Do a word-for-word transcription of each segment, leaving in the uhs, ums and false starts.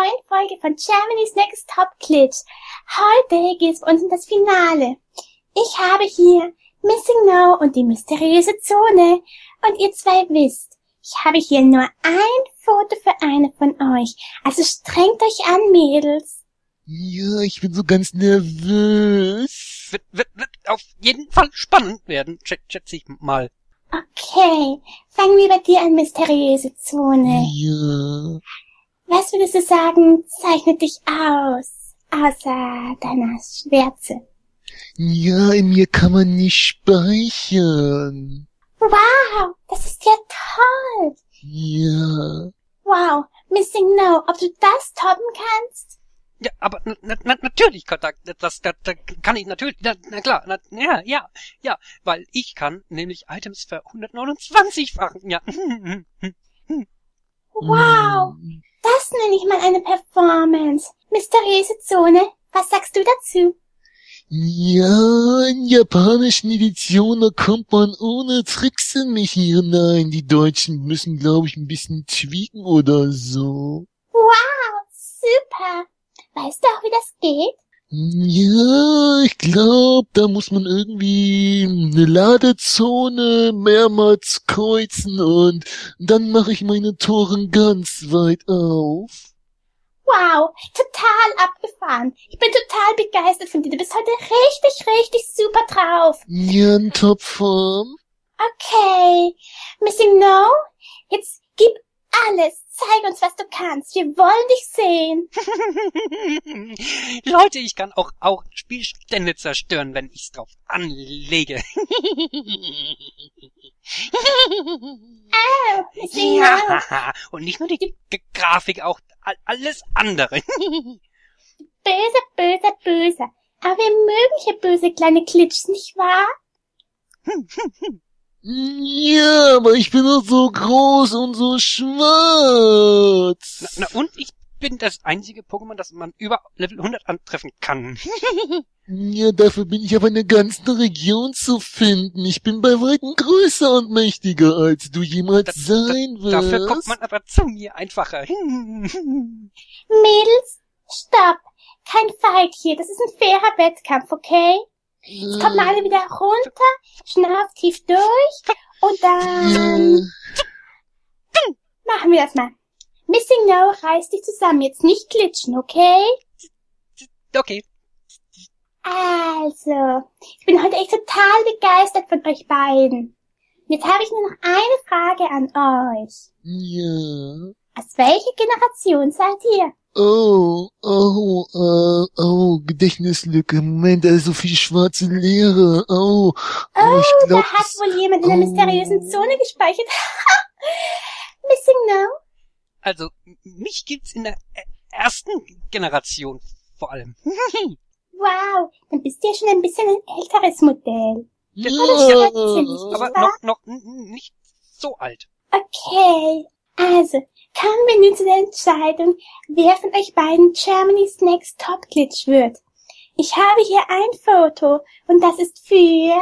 neuen Folge von Germany's Next Top Glitch. Heute geht's bei uns um das Finale. Ich habe hier Missing No und die mysteriöse Zone. Und ihr zwei wisst, ich habe hier nur ein Foto für eine von euch. Also strengt euch an, Mädels. Ja, ich bin so ganz nervös. Wird, wird, wird auf jeden Fall spannend werden, schätze ich mal. Okay, fangen wir bei dir an, mysteriöse Zone. Ja. Was würdest du sagen, zeichnet dich aus, außer deiner Schwärze? Ja, in mir kann man nicht speichern. Wow, das ist ja toll. Ja. Wow, Missing No, ob du das toppen kannst? Ja, aber na, na, natürlich, kann, das, das, das, das kann ich natürlich, na, na klar, na, ja, ja, ja, weil ich kann nämlich Items für hundertneunundzwanzig-fachen, ja. Wow, das nenne ich mal eine Performance. Mysteriöse Zone, was sagst du dazu? Ja, in japanischen Editionen, da kommt man ohne Tricks nicht hier hinein. Die Deutschen müssen, glaube ich, ein bisschen tweaken oder so. Wow, super. Weißt du auch, wie das geht? Ja, ich glaube, da muss man irgendwie eine Ladezone mehrmals kreuzen und dann mache ich meine Toren ganz weit auf. Wow, total abgefahren. Ich bin total begeistert von dir. Du bist heute richtig, richtig super drauf. Ja, in Topform. Okay, Missing No, jetzt gib alles. Zeig uns, was du kannst. Wir wollen dich sehen. Leute, ich kann auch, auch Spielstände zerstören, wenn ich's drauf anlege. Oh, Missing No. Ja, und nicht nur die G- Grafik, auch all- alles andere. Böse, böse, böse. Aber wir mögen hier böse kleine Glitches, nicht wahr? Ja, aber ich bin doch so groß und so schwarz. Na, na und ich bin das einzige Pokémon, das man über Level hundert antreffen kann. Ja, dafür bin ich aber in der ganzen Region zu finden. Ich bin bei weitem größer und mächtiger, als du jemals Da- sein da- wirst. Dafür kommt man aber zu mir einfacher. Mädels, stopp. Kein Fight hier. Das ist ein fairer Wettkampf, okay? Jetzt kommt mal alle wieder runter, schnauft tief durch und dann machen wir das mal. Missing No, reiß dich zusammen, jetzt nicht glitschen, okay? Okay. Also, ich bin heute echt total begeistert von euch beiden. Jetzt habe ich nur noch eine Frage an euch. Ja. Aus welcher Generation seid ihr? Oh, oh, oh, oh, Gedächtnislücke. Moment, da ist so viel schwarze Leere. Oh, oh, Oh, ich da glaub, hat das- wohl jemand in der oh. mysteriösen Zone gespeichert. Missing No? Also, mich gibt's in der äh, ersten Generation vor allem. Wow, dann bist du ja schon ein bisschen ein älteres Modell. Ja. Aber noch, noch n- nicht so alt. Okay, also kommen wir nun zu der Entscheidung, wer von euch beiden Germany's Next Top Glitch wird. Ich habe hier ein Foto und das ist für...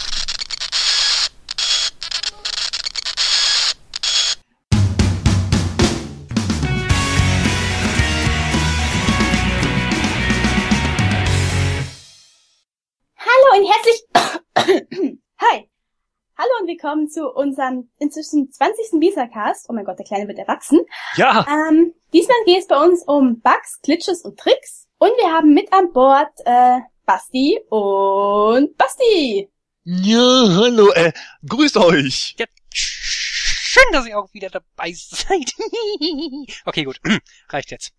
Hallo und herzlich... Hi. Hallo und willkommen zu unserem inzwischen zwanzigsten Bisacast. Oh mein Gott, der Kleine wird erwachsen. Ja. Ähm, diesmal geht es bei uns um Bugs, Glitches und Tricks. Und wir haben mit an Bord äh, Basti und Basti. Ja, hallo, äh, grüßt euch. ja. Schön, dass ihr auch wieder dabei seid. Okay, gut. Reicht jetzt.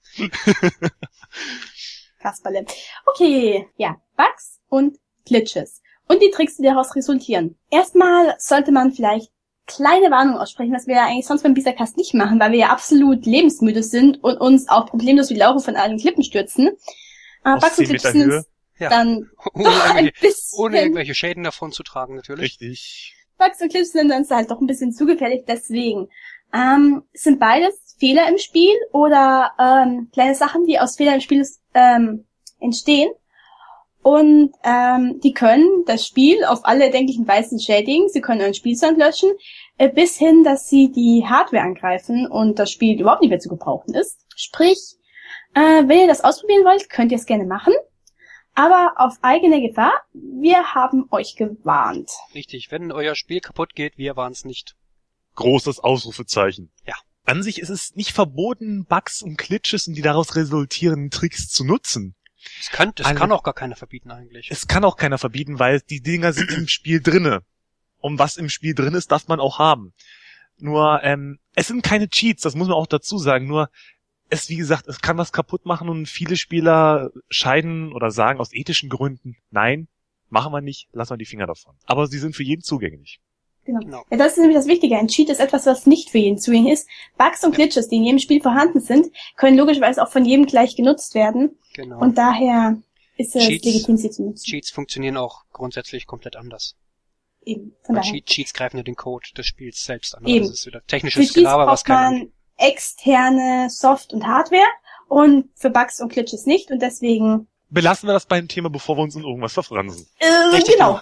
Kasperle. Okay, ja, Bugs und Glitches. Und die Tricks, die daraus resultieren. Erstmal sollte man vielleicht kleine Warnung aussprechen, was wir ja eigentlich sonst beim Bisacast nicht machen, weil wir ja absolut lebensmüde sind und uns auch problemlos wie Laure von allen Klippen stürzen. Aber Aus Bugs und zehn Meter Glitches sind Höhe. Ja. dann Ohne doch ein irgendwelche, bisschen... ohne irgendwelche Schäden davon zu tragen, natürlich. Richtig. Bugs und Glitches sind uns halt doch ein bisschen zu gefährlich, deswegen. Ähm, sind beides Fehler im Spiel oder ähm, kleine Sachen, die aus Fehlern im Spiel ähm, entstehen. Und ähm, die können das Spiel auf alle erdenklichen Weisen schädigen. Sie können euren Spielstand löschen, äh, bis hin, dass sie die Hardware angreifen und das Spiel überhaupt nicht mehr zu gebrauchen ist. Sprich, Äh, wenn ihr das ausprobieren wollt, könnt ihr es gerne machen. Aber auf eigene Gefahr, wir haben euch gewarnt. Richtig, wenn euer Spiel kaputt geht, wir waren's nicht. Großes Ausrufezeichen. Ja. An sich ist es nicht verboten, Bugs und Glitches und die daraus resultierenden Tricks zu nutzen. Es kann, das Alle- kann auch gar keiner verbieten eigentlich. Es kann auch keiner verbieten, weil die Dinger sind im Spiel drinne. Und was im Spiel drin ist, darf man auch haben. Nur, ähm, es sind keine Cheats, das muss man auch dazu sagen. Nur, es, wie gesagt, es kann was kaputt machen und viele Spieler scheiden oder sagen aus ethischen Gründen, nein, machen wir nicht, lassen wir die Finger davon. Aber sie sind für jeden zugänglich. Genau. Genau. Ja, das ist nämlich das Wichtige. Ein Cheat ist etwas, was nicht für jeden zugänglich ist. Bugs und Glitches, die in jedem Spiel vorhanden sind, können logischerweise auch von jedem gleich genutzt werden. Genau. Und daher ist es Cheats- legitim, sie zu nutzen. Cheats funktionieren auch grundsätzlich komplett anders. Eben, von Weil daher. Cheat, Cheats greifen ja den Code des Spiels selbst an. Eben. Das ist wieder Für technisches Cheats Gelaber, was braucht keiner... man externe Soft- und Hardware und für Bugs und Glitches nicht und deswegen Belassen wir das beim Thema, bevor wir uns in irgendwas verfransen. äh, Richtig, genau.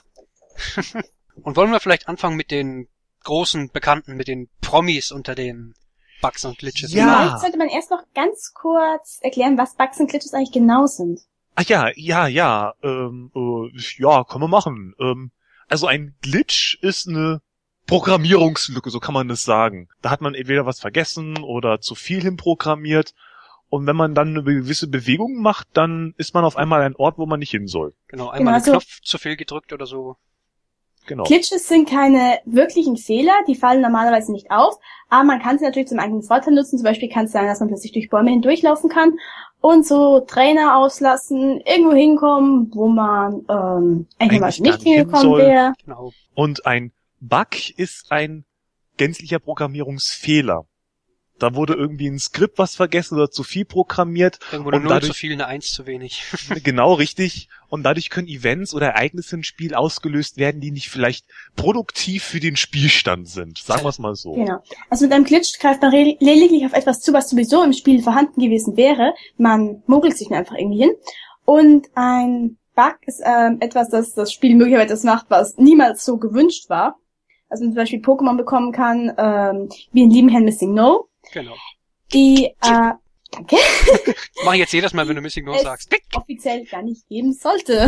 Und wollen wir vielleicht anfangen mit den großen Bekannten, mit den Promis unter den Bugs und Glitches? Ja. Vielleicht sollte man erst noch ganz kurz erklären, was Bugs und Glitches eigentlich genau sind. Ach ja, ja, ja, ähm, äh, ja, kann man machen. Ähm, also ein Glitch ist eine Programmierungslücke, so kann man das sagen. Da hat man entweder was vergessen oder zu viel hinprogrammiert. Und wenn man dann eine gewisse Bewegung macht, dann ist man auf einmal an einem Ort, wo man nicht hin soll. Genau, einmal Genau, einen also- Knopf zu viel gedrückt oder so. Genau. Glitches sind keine wirklichen Fehler, die fallen normalerweise nicht auf, aber man kann sie natürlich zum eigenen Vorteil nutzen. Zum Beispiel kann es sein, dass man plötzlich durch Bäume hindurchlaufen kann und so Trainer auslassen, irgendwo hinkommen, wo man ähm, eigentlich Eigentlich mal nicht gar nicht hin hingekommen soll. wäre. Genau. Und ein Bug ist ein gänzlicher Programmierungsfehler. Da wurde irgendwie ein Skript was vergessen oder zu viel programmiert. Irgendwo eine Und Null dadurch- zu viel, eine Eins zu wenig. Genau, richtig. Und dadurch können Events oder Ereignisse im Spiel ausgelöst werden, die nicht vielleicht produktiv für den Spielstand sind. Sagen wir es mal so. Genau. Also mit einem Glitch greift man re- lediglich auf etwas zu, was sowieso im Spiel vorhanden gewesen wäre. Man mogelt sich nur einfach irgendwie hin. Und ein Bug ist ähm, etwas, das das Spiel möglicherweise das macht, was niemals so gewünscht war. Also man zum Beispiel Pokémon bekommen kann, ähm, wie in lieben Herrn Missing No. Genau. Die, äh, danke, Mach ich jetzt jedes Mal, wenn du Missing No Es- sagst. Klick. offiziell gar nicht geben sollte.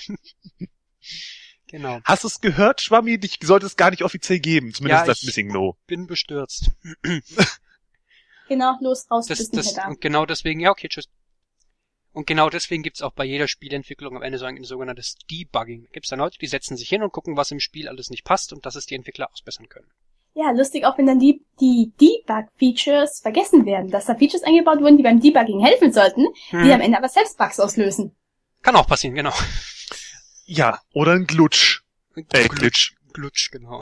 Genau. Hast du es gehört, Schwammi? Dich sollte es gar nicht offiziell geben. Zumindest Ja, das ich- Missing No. Bin bestürzt. Genau, los, raus, du Das, bist nicht das, mehr da. und genau deswegen, ja, okay, tschüss. Und genau deswegen gibt's auch bei jeder Spielentwicklung am Ende so ein sogenanntes Debugging. Da gibt's dann Leute, die setzen sich hin und gucken, was im Spiel alles nicht passt und dass es die Entwickler ausbessern können. Ja, lustig auch, wenn dann die, die Debug-Features vergessen werden, dass da Features eingebaut wurden, die beim Debugging helfen sollten, die Hm. am Ende aber selbst Bugs auslösen. Kann auch passieren, genau. Ja, oder ein Glutsch. Äh, Glitch. Glitch, genau.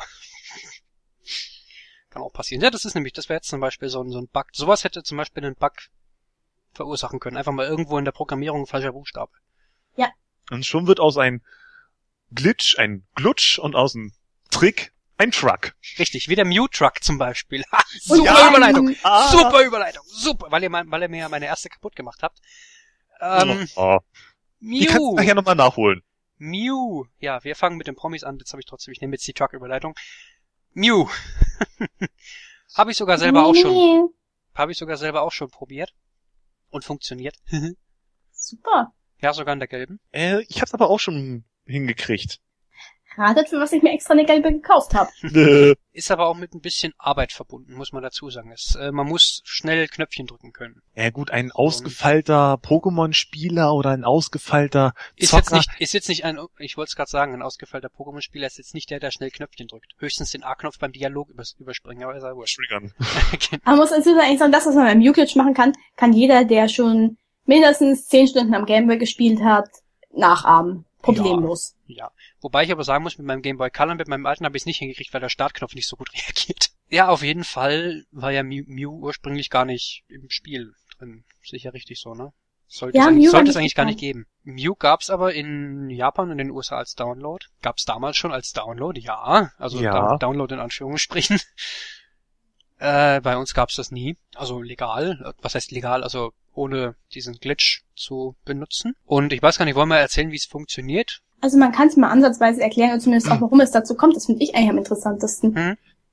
Kann auch passieren. Ja, das ist nämlich, das wäre jetzt zum Beispiel so ein, so ein Bug. Sowas hätte zum Beispiel einen Bug verursachen können. Einfach mal irgendwo in der Programmierung ein falscher Buchstabe. Und schon wird aus einem Glitch ein Glutsch und aus einem Trick ein Truck. Richtig, wie der Mew-Truck zum Beispiel. Ha, super ja, Überleitung. Ah. Super Überleitung. Super, weil ihr, mein, weil ihr mir ja meine erste kaputt gemacht habt. Ähm, oh. Die kannst du Mew. nachher nochmal nachholen. Mew. Ja, wir fangen mit den Promis an. Jetzt habe ich trotzdem, ich nehme jetzt die Truck-Überleitung. Mew. Habe ich sogar selber auch schon, habe ich sogar selber auch schon probiert. Und funktioniert. Super. Ja, sogar in der gelben. Äh, ich hab's aber auch schon hingekriegt. Ratet, für was ich mir extra eine gelbe gekauft habe. Äh, Ist aber auch mit ein bisschen Arbeit verbunden, muss man dazu sagen. Es, äh, man muss schnell Knöpfchen drücken können. ja gut, ein ausgefeilter Pokémon-Spieler oder ein ausgefeilter Ist Zocker. jetzt nicht, ist jetzt nicht ein, ich wollte es gerade sagen, ein ausgefeilter Pokémon-Spieler ist jetzt nicht der, der schnell Knöpfchen drückt. Höchstens den A-Knopf beim Dialog übers, überspringen, aber ist ja wurscht. Triggern. Man muss also eigentlich sagen, das, was man beim Mew-Glitch machen kann, kann jeder, der schon mindestens zehn Stunden am Gameboy gespielt hat, nachahmen. Problemlos. Ja. Wobei ich aber sagen muss, mit meinem Game Boy Color, mit meinem alten habe ich es nicht hingekriegt, weil der Startknopf nicht so gut reagiert. Ja, auf jeden Fall war ja Mew, Mew ursprünglich gar nicht im Spiel drin. Sicher richtig so, ne? Sollte Ja, es, eigentlich, Mew war sollte es nicht eigentlich gar dabei. nicht geben. Mew gab's aber in Japan und in den U S A als Download. Gab's damals schon als Download, ja. Also Ja. Down- Download in Anführungsstrichen. Äh, bei uns gab's das nie. Also legal. Was heißt legal? Also ohne diesen Glitch zu benutzen. Und ich weiß gar nicht, wollen wir erzählen, wie es funktioniert? Also man kann es mal ansatzweise erklären und zumindest auch, warum es dazu kommt. Das finde ich eigentlich am interessantesten. Hm?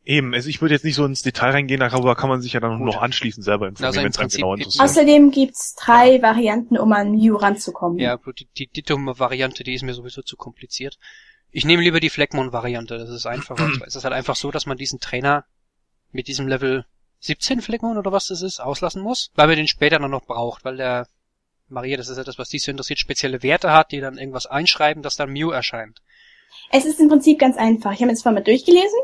Eben, also ich würde jetzt nicht so ins Detail reingehen, darüber kann man sich ja dann Gut. noch anschließend selber informieren, Also im wenn es einem Prinzip- genau interessiert. Außerdem gibt's drei Varianten, um an Mew ranzukommen. Ja, die, die, die dumme Variante, die ist mir sowieso zu kompliziert. Ich nehme lieber die Fleckmon-Variante, das ist einfacher. Es ist halt einfach so, dass man diesen Trainer mit diesem Level siebzehn Fleckmon oder was das ist, auslassen muss, weil man den später dann noch braucht, weil der Maria, das ist ja das, was dich so interessiert, spezielle Werte hat, die dann irgendwas einschreiben, dass dann Mew erscheint. Es ist im Prinzip ganz einfach. Ich habe jetzt vorhin mal durchgelesen.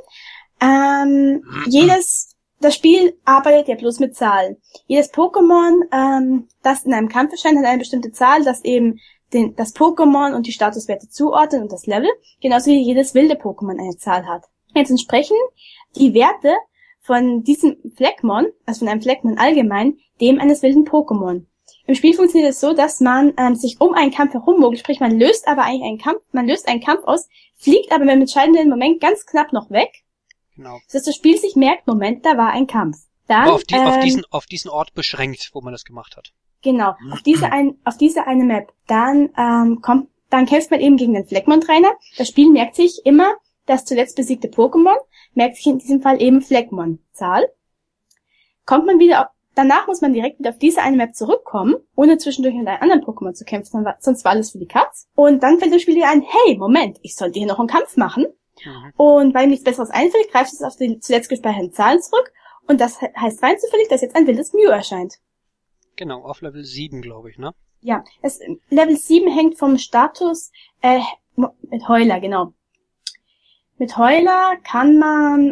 Ähm, jedes, das Spiel arbeitet ja bloß mit Zahlen. Jedes Pokémon, ähm, das in einem Kampf erscheint, hat eine bestimmte Zahl, das eben den, das Pokémon und die Statuswerte zuordnet und das Level, genauso wie jedes wilde Pokémon eine Zahl hat. Jetzt entsprechen die Werte von diesem Fleckmon, also von einem Fleckmon allgemein, dem eines wilden Pokémon. Im Spiel funktioniert es so, dass man ähm, sich um einen Kampf herummogelt, sprich man löst aber eigentlich einen Kampf, man löst einen Kampf aus, fliegt aber im entscheidenden Moment ganz knapp noch weg. Genau. Dass das Spiel sich merkt, Moment, da war ein Kampf. Dann, Aber auf, die, ähm, auf, diesen, auf diesen Ort beschränkt, wo man das gemacht hat. Genau, auf diese ein, auf diese eine Map. Dann ähm, kommt, dann kämpft man eben gegen den Fleckmon-Trainer. Das Spiel merkt sich immer das zuletzt besiegte Pokémon, merkt sich in diesem Fall eben Fleckmon-Zahl. Kommt man wieder auf, danach muss man direkt wieder auf diese eine Map zurückkommen, ohne zwischendurch mit einem anderen Pokémon zu kämpfen, sonst war alles für die Katz. Und dann fällt dem Spiel wieder ein, hey, Moment, ich sollte hier noch einen Kampf machen. Mhm. Und weil ihm nichts Besseres einfällt, greift es auf die zuletzt gespeicherten Zahlen zurück. Und das heißt rein zufällig, dass jetzt ein wildes Mew erscheint. Genau, auf Level sieben, glaube ich, ne? Ja, es, Level sieben hängt vom Status äh, mit Heuler, genau. Mit Heuler kann man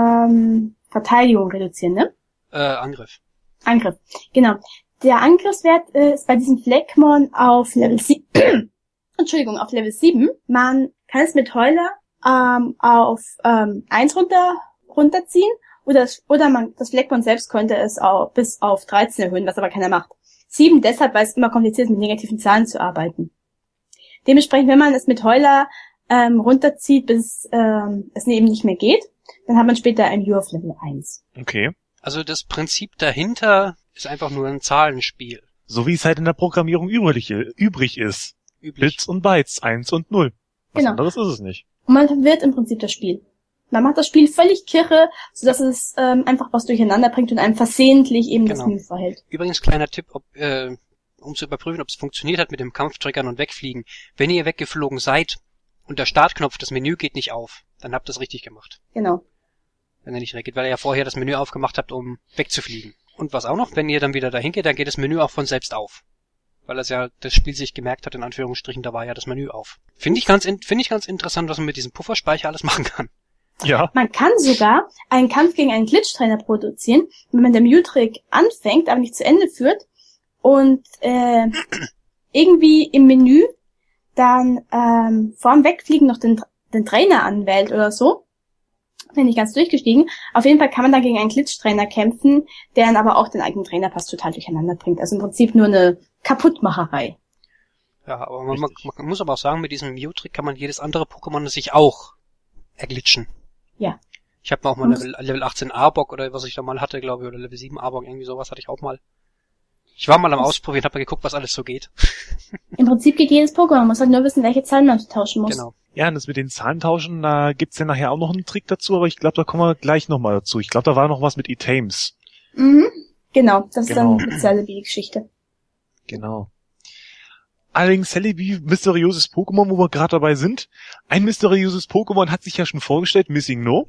ähm, Verteidigung reduzieren, ne? Äh, Angriff. Angriff, genau. Der Angriffswert äh, ist bei diesem Fleckmon auf Level sieben. Entschuldigung, auf Level sieben. Man kann es mit Heuler ähm, auf ähm, eins runter runterziehen oder oder man das Fleckmon selbst könnte es auch bis auf dreizehn erhöhen, was aber keiner macht. sieben deshalb, weil es immer kompliziert ist, mit negativen Zahlen zu arbeiten. Dementsprechend, wenn man es mit Heuler ähm, runterzieht, bis ähm, es eben nicht mehr geht, dann hat man später ein Mew auf Level eins. Okay. Also das Prinzip dahinter ist einfach nur ein Zahlenspiel. So wie es halt in der Programmierung übrig, übrig ist. Üblich. Bits und Bytes, eins und null. Was Genau. anderes ist es nicht. Und man verwirrt im Prinzip das Spiel. Man macht das Spiel völlig kirre, sodass es ähm, einfach was durcheinander bringt und einem versehentlich eben das Genau. Mew verhält. Übrigens kleiner Tipp, ob, äh, um zu überprüfen, ob es funktioniert hat mit dem Kampftriggern und Wegfliegen. Wenn ihr weggeflogen seid und der Startknopf, das Menü geht nicht auf, dann habt ihr es richtig gemacht. Genau. Wenn er nicht weggeht, weil ihr ja vorher das Menü aufgemacht habt, um wegzufliegen. Und was auch noch, wenn ihr dann wieder dahin geht, dann geht das Menü auch von selbst auf. Weil das ja das Spiel sich gemerkt hat, in Anführungsstrichen, da war ja das Menü auf. Finde ich ganz, in, finde ich ganz interessant, was man mit diesem Pufferspeicher alles machen kann. Ja. Man kann sogar einen Kampf gegen einen Glitch-Trainer produzieren, wenn man den Mew-Trick anfängt, aber nicht zu Ende führt und äh, irgendwie im Menü dann ähm, vor dem Wegfliegen noch den, den Trainer anwählt oder so. Bin nicht ganz durchgestiegen. Auf jeden Fall kann man da gegen einen Glitch-Trainer kämpfen, der dann aber auch den eigenen Trainerpass total durcheinander bringt. Also im Prinzip nur eine Kaputtmacherei. Ja, aber man, man, man muss aber auch sagen, mit diesem Mew-Trick kann man jedes andere Pokémon sich auch erglitschen. Ja. Ich habe auch mal Level, Level achtzehn Arbok oder was ich da mal hatte, glaube ich, oder Level sieben Arbok, irgendwie sowas hatte ich auch mal. Ich war mal am Ausprobieren, habe mal geguckt, was alles so geht. Im Prinzip geht jedes Pokémon, man muss halt nur wissen, welche Zahlen man tauschen muss. Genau. Ja, und das mit den Zahlen tauschen, da gibt's ja nachher auch noch einen Trick dazu, aber ich glaube, da kommen wir gleich nochmal dazu. Ich glaube, da war noch was mit E-Tames. Mhm. Genau, das Genau. ist dann eine Celebi-Geschichte. Genau. Allerdings Celebi, mysteriöses Pokémon, wo wir gerade dabei sind. Ein mysteriöses Pokémon hat sich ja schon vorgestellt, Missing No.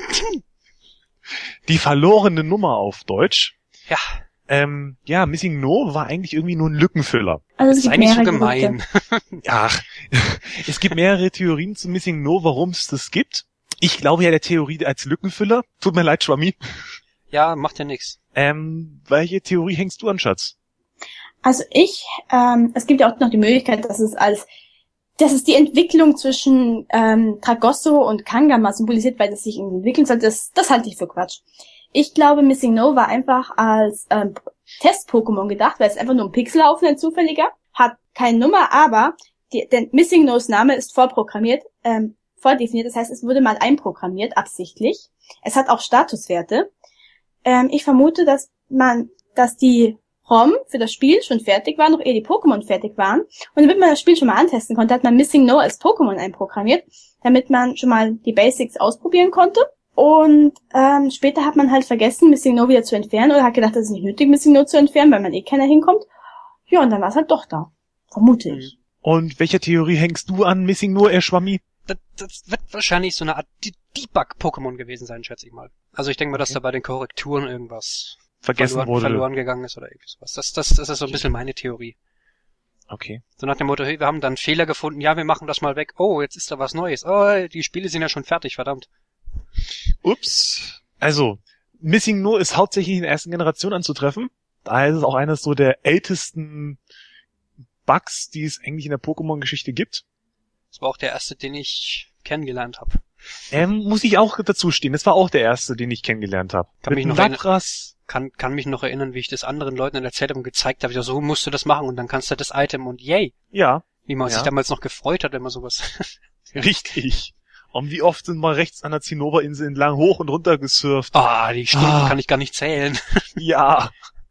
Die verlorene Nummer auf Deutsch. Ja, Ähm, ja, Missing No war eigentlich irgendwie nur ein Lückenfüller. Also das es sei gibt nicht so mehrere gemein. Gerüchte. Ach, es gibt mehrere Theorien zu Missing No, warum es das gibt. Ich glaube ja der Theorie als Lückenfüller. Tut mir leid, Schwammi. Ja, macht ja nix. Ähm, welche Theorie hängst du an, Schatz? Also ich, ähm, es gibt ja auch noch die Möglichkeit, dass es als, dass es die Entwicklung zwischen ähm, Tragosso und Kangama symbolisiert, weil das sich irgendwie entwickeln soll. Das, das halte ich für Quatsch. Ich glaube, Missing No war einfach als ähm, Test-Pokémon gedacht, weil es einfach nur ein Pixelhaufen, ein zufälliger, hat keine Nummer, aber die, denn Missing No's Name ist vorprogrammiert, ähm, vordefiniert, das heißt, es wurde mal einprogrammiert, absichtlich. Es hat auch Statuswerte. Ähm, ich vermute, dass man, dass die ROM für das Spiel schon fertig war, noch ehe die Pokémon fertig waren. Und damit man das Spiel schon mal antesten konnte, hat man Missing No als Pokémon einprogrammiert, damit man schon mal die Basics ausprobieren konnte. Und ähm, später hat man halt vergessen, Missing No wieder zu entfernen oder hat gedacht, das ist nicht nötig, Missing No zu entfernen, weil man eh keiner hinkommt. Ja, und dann war es halt doch da. Vermute ich. Und welcher Theorie hängst du an Missing No, er Schwammi? Das, das wird wahrscheinlich so eine Art De- Debug-Pokémon gewesen sein, schätze ich mal. Also ich denke mal, dass da bei den Korrekturen irgendwas Vergessen verloren, wurde. verloren gegangen ist oder irgendwie sowas. Das, das, das ist so ein bisschen meine Theorie. Okay. So nach dem Motto, hey, wir haben dann einen Fehler gefunden, ja, wir machen das mal weg. Oh, jetzt ist da was Neues. Oh, die Spiele sind ja schon fertig, verdammt. Ups. Also, Missing No ist hauptsächlich in der ersten Generation anzutreffen. Daher ist es auch eines so der ältesten Bugs, die es eigentlich in der Pokémon-Geschichte gibt. Das war auch der erste, den ich kennengelernt habe. Ähm, muss ich auch dazu stehen. Das war auch der erste, den ich kennengelernt habe. Kann Mit mich noch Lapras. Kann, kann mich noch erinnern, wie ich das anderen Leuten erzählt habe und gezeigt habe, ja, so musst du das machen und dann kannst du das Item und yay. Ja. Wie man Ja. sich damals noch gefreut hat, wenn man sowas... Richtig. Und wie oft sind mal rechts an der Zinnoberinsel entlang hoch und runter gesurft? Ah, die Stunden Ah. kann ich gar nicht zählen. Ja.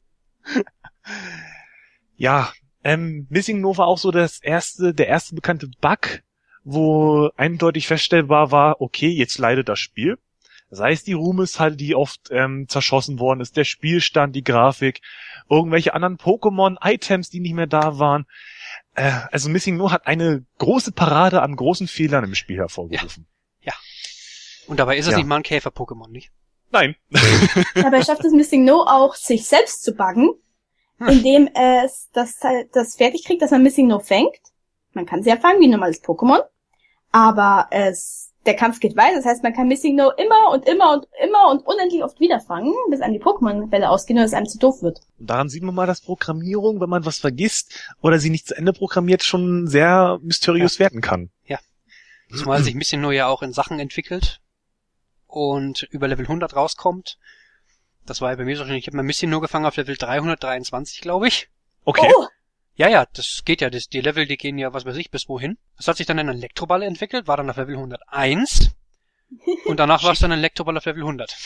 Ja, ähm, Missing No war auch so das erste, der erste bekannte Bug, wo eindeutig feststellbar war, okay, jetzt leidet das Spiel. Sei es die Ruhmeshalle, die oft ähm, zerschossen worden ist, der Spielstand, die Grafik, irgendwelche anderen Pokémon-Items, die nicht mehr da waren. Äh, also Missing No hat eine große Parade an großen Fehlern im Spiel hervorgerufen. Und dabei ist es Ja. nicht mal ein Käfer-Pokémon, nicht? Nein. Dabei schafft es Missing No auch, sich selbst zu buggen, Hm. indem es das, das fertig kriegt, dass man Missing No fängt. Man kann sie ja fangen wie ein normales Pokémon, aber es, der Kampf geht weiter, das heißt, man kann Missing No immer und immer und immer und unendlich oft wieder fangen, bis einem die Pokémon-Bälle ausgehen und es einem zu doof wird. Und daran sieht man mal, dass Programmierung, wenn man was vergisst oder sie nicht zu Ende programmiert, schon sehr mysteriös werden kann. Zumal sich Missing No ja auch in Sachen entwickelt und über Level hundert rauskommt. Das war ja bei mir so schon, ich habe mal Missing No gefangen auf Level dreihundertdreiundzwanzig, glaube ich. Okay. Oh, Ja, ja, das geht ja, das, die Level, die gehen ja, was weiß ich, bis wohin. Das hat sich dann in einen Elektroball entwickelt, war dann auf Level hunderteins und danach war es dann ein Elektroball auf Level hundert.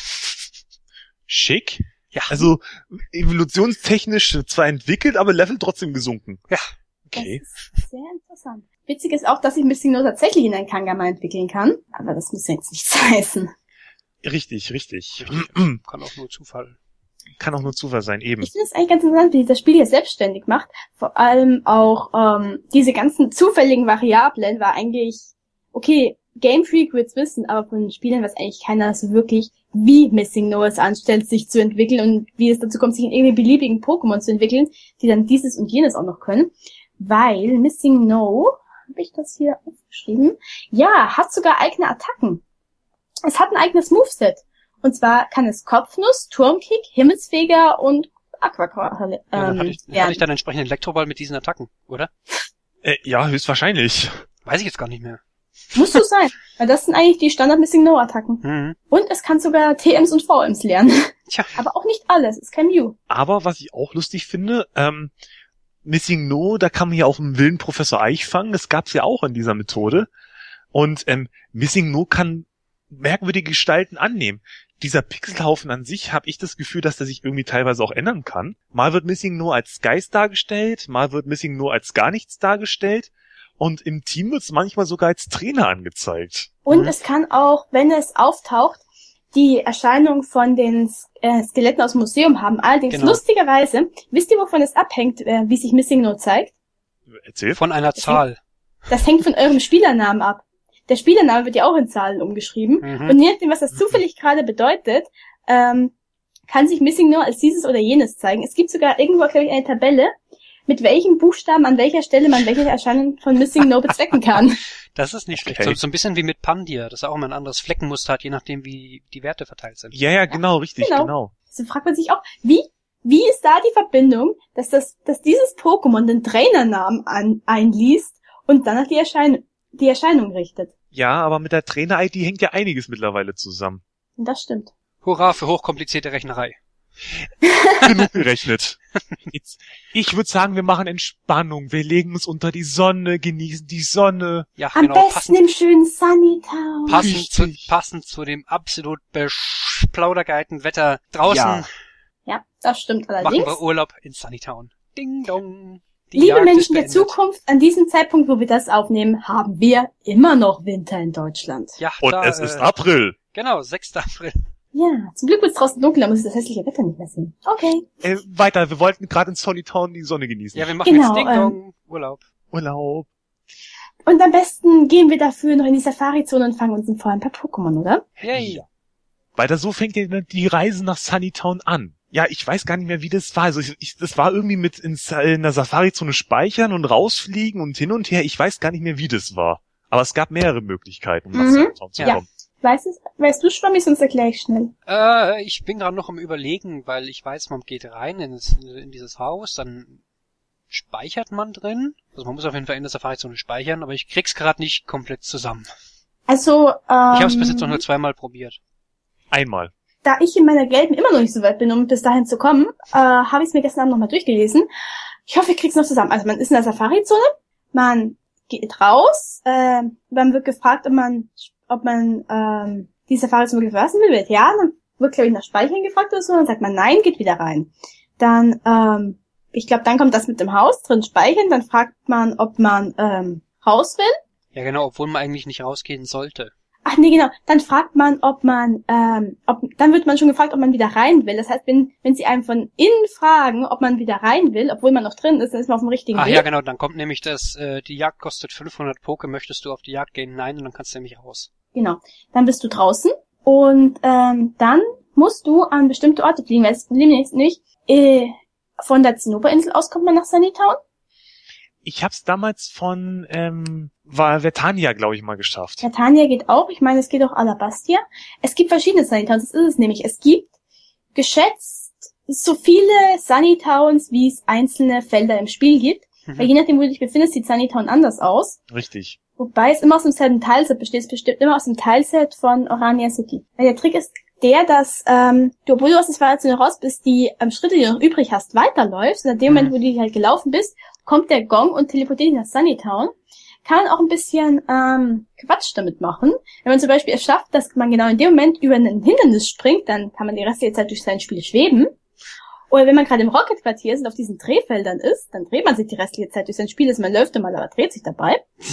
Schick. Ja. Also evolutionstechnisch zwar entwickelt, aber Level trotzdem gesunken. Ja. Okay. das ist sehr interessant. Witzig ist auch, dass ich Missing No tatsächlich in ein Kangama entwickeln kann, aber das muss jetzt nichts heißen. Richtig, richtig. Richtig. Kann auch nur Zufall. Kann auch nur Zufall sein, eben. Ich finde es eigentlich ganz interessant, wie sich das Spiel hier selbstständig macht. Vor allem auch ähm, diese ganzen zufälligen Variablen war eigentlich, okay, Game Freak wird's wissen, aber von den Spielern weiß eigentlich keiner so wirklich, wie Missing No es anstellt, sich zu entwickeln und wie es dazu kommt, sich in irgendwie beliebigen Pokémon zu entwickeln, die dann dieses und jenes auch noch können. Weil Missing No, habe ich das hier aufgeschrieben? Ja, hat sogar eigene Attacken. Es hat ein eigenes Moveset. Und zwar kann es Kopfnuss, Turmkick, Himmelsfeger und Aquacore Ja, dann ähm, hatte ich, dann hatte lernen. ich dann entsprechend Elektroball mit diesen Attacken, oder? Äh, ja, höchstwahrscheinlich. Weiß ich jetzt gar nicht mehr. Muss so sein. Weil das sind eigentlich die Standard-Missing-No-Attacken. Mhm. Und es kann sogar T Ms und V Ms lernen. Tja. Aber auch nicht alles. Es ist kein Mew. Aber was ich auch lustig finde, ähm, Missing No, da kann man ja auch einen wilden Professor Eich fangen. Das gab's ja auch in dieser Methode. Und ähm, Missing No kann merkwürdige Gestalten annehmen. Dieser Pixelhaufen an sich habe ich das Gefühl, dass der sich irgendwie teilweise auch ändern kann. Mal wird Missing No als Geist dargestellt, mal wird Missing No als gar nichts dargestellt und im Team wird es manchmal sogar als Trainer angezeigt. Und Mhm. es kann auch, wenn es auftaucht, die Erscheinung von den äh, Skeletten aus dem Museum haben. Allerdings Genau. lustigerweise, wisst ihr, wovon es abhängt, äh, wie sich Missing No zeigt? Erzähl. Von einer Zahl. Das hängt von eurem Spielernamen ab. Der Spielername wird ja auch in Zahlen umgeschrieben. Mhm. Und je nachdem, was das zufällig gerade bedeutet, ähm, kann sich Missing No als dieses oder jenes zeigen. Es gibt sogar irgendwo, glaube ich, eine Tabelle, mit welchen Buchstaben an welcher Stelle man welche Erscheinung von Missing No bezwecken kann. Das ist nicht schlecht. Okay. So, so ein bisschen wie mit Pandia, das auch immer ein anderes Fleckenmuster hat, je nachdem, wie die Werte verteilt sind. Ja, ja, genau, richtig, Genau. genau. So fragt man sich auch, wie, wie ist da die Verbindung, dass das, dass dieses Pokémon den Trainernamen an, einliest und dann nach die Erscheinung, die Erscheinung richtet? Ja, aber mit der Trainer-I D hängt ja einiges mittlerweile zusammen. Und das stimmt. Hurra für hochkomplizierte Rechnerei. Genug gerechnet. Jetzt, ich würde sagen, wir machen Entspannung. Wir legen uns unter die Sonne, genießen die Sonne. Ja, Am genau, besten passend, im schönen Sunny Town. passend, zu, Richtig. passend zu dem absolut plaudergeilten Wetter draußen Ja. Ja, das stimmt machen allerdings. wir Urlaub in Sunnytown. Ding dong. Die Liebe Jagd ist Menschen der beendet. Zukunft, an diesem Zeitpunkt, wo wir das aufnehmen, haben wir immer noch Winter in Deutschland. Ja, Und da, es ist äh, April. Genau, sechster April. Ja, zum Glück wird es draußen dunkel, da muss ich das hässliche Wetter nicht mehr sehen. Okay. Äh, weiter, wir wollten gerade in Solitown die Sonne genießen. Ja, wir machen Genau, jetzt Ding-Dong, Urlaub. Urlaub. Und am besten gehen wir dafür noch in die Safari-Zone und fangen uns vorher ein paar Pokémon, oder? Yay. Ja. Weiter so fängt ja die Reise nach Sunnytown an. Ja, ich weiß gar nicht mehr, wie das war. Also ich, ich, das war irgendwie mit in, in der Safari-Zone speichern und rausfliegen und hin und her. Ich weiß gar nicht mehr, wie das war. Aber es gab mehrere Möglichkeiten, um nach Mhm. Sunnytown zu Ja. kommen. Weißt du, weißt du schon, sonst erkläre ich schnell. Äh, ich bin gerade noch am Überlegen, weil ich weiß, man geht rein in, das, in dieses Haus, dann speichert man drin. Also man muss auf jeden Fall in der Safari-Zone speichern, aber ich krieg's gerade nicht komplett zusammen. Also, ähm, Ich habe es bis jetzt noch nur zweimal probiert. Einmal. da ich in meiner Gelben immer noch nicht so weit bin, um bis dahin zu kommen, äh, habe ich es mir gestern Abend nochmal durchgelesen. Ich hoffe, ich krieg's noch zusammen. Also man ist in der Safari-Zone, man geht raus, äh, man wird gefragt, ob man, ob man ähm, die Safari-Zone verlassen will. Wird ja, dann wird, glaube ich, nach Speichern gefragt oder so, dann sagt man nein, geht wieder rein. Dann, ähm, ich glaube, dann kommt das mit dem Haus, drin speichern, dann fragt man, ob man ähm, raus will. Ja genau, obwohl man eigentlich nicht rausgehen sollte. Ach nee, genau. Dann fragt man, ob man, ähm, ob, dann wird man schon gefragt, ob man wieder rein will. Das heißt, wenn, wenn sie einem von innen fragen, ob man wieder rein will, obwohl man noch drin ist, dann ist man auf dem richtigen Ach Weg. ja, genau, dann kommt nämlich das, äh, die Jagd kostet fünfhundert Poke, möchtest du auf die Jagd gehen? Nein, und dann kannst du nämlich raus. Genau. Dann bist du draußen und ähm, dann musst du an bestimmte Orte fliegen. Weil das Problem ist nämlich, äh, von der Zinnoberinsel aus kommt man nach Sunnytown. Ich hab's damals von ähm, war Vertania, glaube ich, mal geschafft. Catania geht auch. Ich meine, es geht auch Alabastia. Es gibt verschiedene Sunnytowns. Das ist es nämlich. Es gibt geschätzt so viele Sunnytowns, wie es einzelne Felder im Spiel gibt. Mhm. Weil je nachdem, wo du dich befindest, sieht Sunnytown anders aus. Richtig. Wobei es immer aus demselben Teilset besteht. Es besteht immer aus dem Teilset von Orania City. Weil der Trick ist der, dass ähm, du, obwohl du aus der Safari-Zone raus bist, die ähm, Schritte, die du noch übrig hast, weiterläufst. Und in dem Mhm. Moment, wo du halt gelaufen bist, kommt der Gong und teleportiert dich nach Sunnytown. Kann man auch ein bisschen ähm, Quatsch damit machen. Wenn man zum Beispiel es schafft, dass man genau in dem Moment über ein Hindernis springt, dann kann man die restliche Zeit durch sein Spiel schweben. Oder wenn man gerade im Rocket-Quartier ist und auf diesen Drehfeldern ist, dann dreht man sich die restliche Zeit durch sein Spiel. Also man läuft immer, aber dreht sich dabei.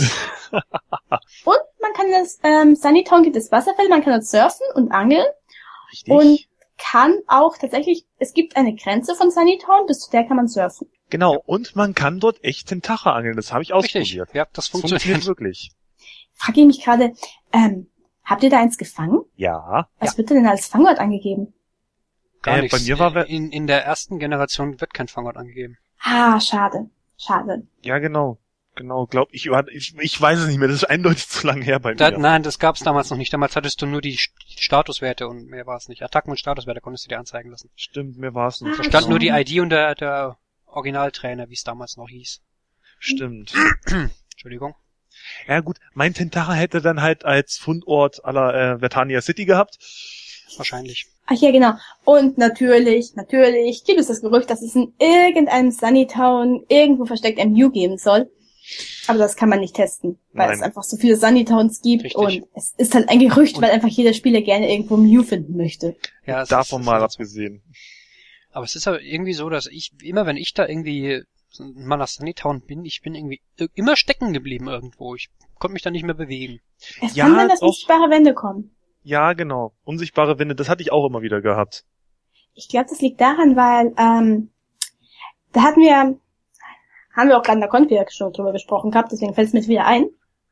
Und man kann das, ähm, Sunnytown gibt es Wasserfälle, man kann dort surfen und angeln. Richtig. Und kann auch tatsächlich, es gibt eine Grenze von Sunnytown, bis zu der kann man surfen. Genau, und man kann dort echt Tentacher angeln. Das habe ich Richtig, ausprobiert. ja, das Funktioniert funktioniert. wirklich. Frage ich mich gerade, ähm, habt ihr da eins gefangen? Ja. Was wird denn als Fangort angegeben? Gar Äh, nichts. bei mir war wer- in, in der ersten Generation wird kein Fangort angegeben. Ah, schade. Schade. Ja, genau. Genau, glaub ich, ich, ich weiß es nicht mehr. Das ist eindeutig zu lange her bei Da, mir. nein, das gab's damals noch nicht. Damals hattest du nur die St- Statuswerte und mehr war es nicht. Attacken und Statuswerte konntest du dir anzeigen lassen. Stimmt, mir war es nicht. Ah, Da stand schade. nur die I D und der, der Originaltrainer, wie es damals noch hieß. Stimmt. Entschuldigung. Ja gut, mein Tentacher hätte dann halt als Fundort aller äh, Vertania City gehabt. Wahrscheinlich. Ach ja, genau. Und natürlich, natürlich gibt es das Gerücht, dass es in irgendeinem Sunnytown irgendwo versteckt ein Mew geben soll. Aber das kann man nicht testen, weil Nein. es einfach so viele Sunnytowns gibt. Richtig. Und es ist halt ein Gerücht, Und- weil einfach jeder Spieler gerne irgendwo Mew finden möchte. Ja, es Davon ist, mal es ist, abgesehen. aber es ist aber irgendwie so, dass ich, immer wenn ich da irgendwie mal nach Sunnytown bin, ich bin irgendwie immer stecken geblieben irgendwo. Ich konnte mich da nicht mehr bewegen. Es Ja, kann sein, dass doch. unsichtbare Wände kommen. Ja, genau. Unsichtbare Wände, das hatte ich auch immer wieder gehabt. Ich glaube, das liegt daran, weil ähm, da hatten wir, haben wir auch gerade in der Konfi schon drüber gesprochen gehabt, deswegen fällt es mir jetzt wieder ein.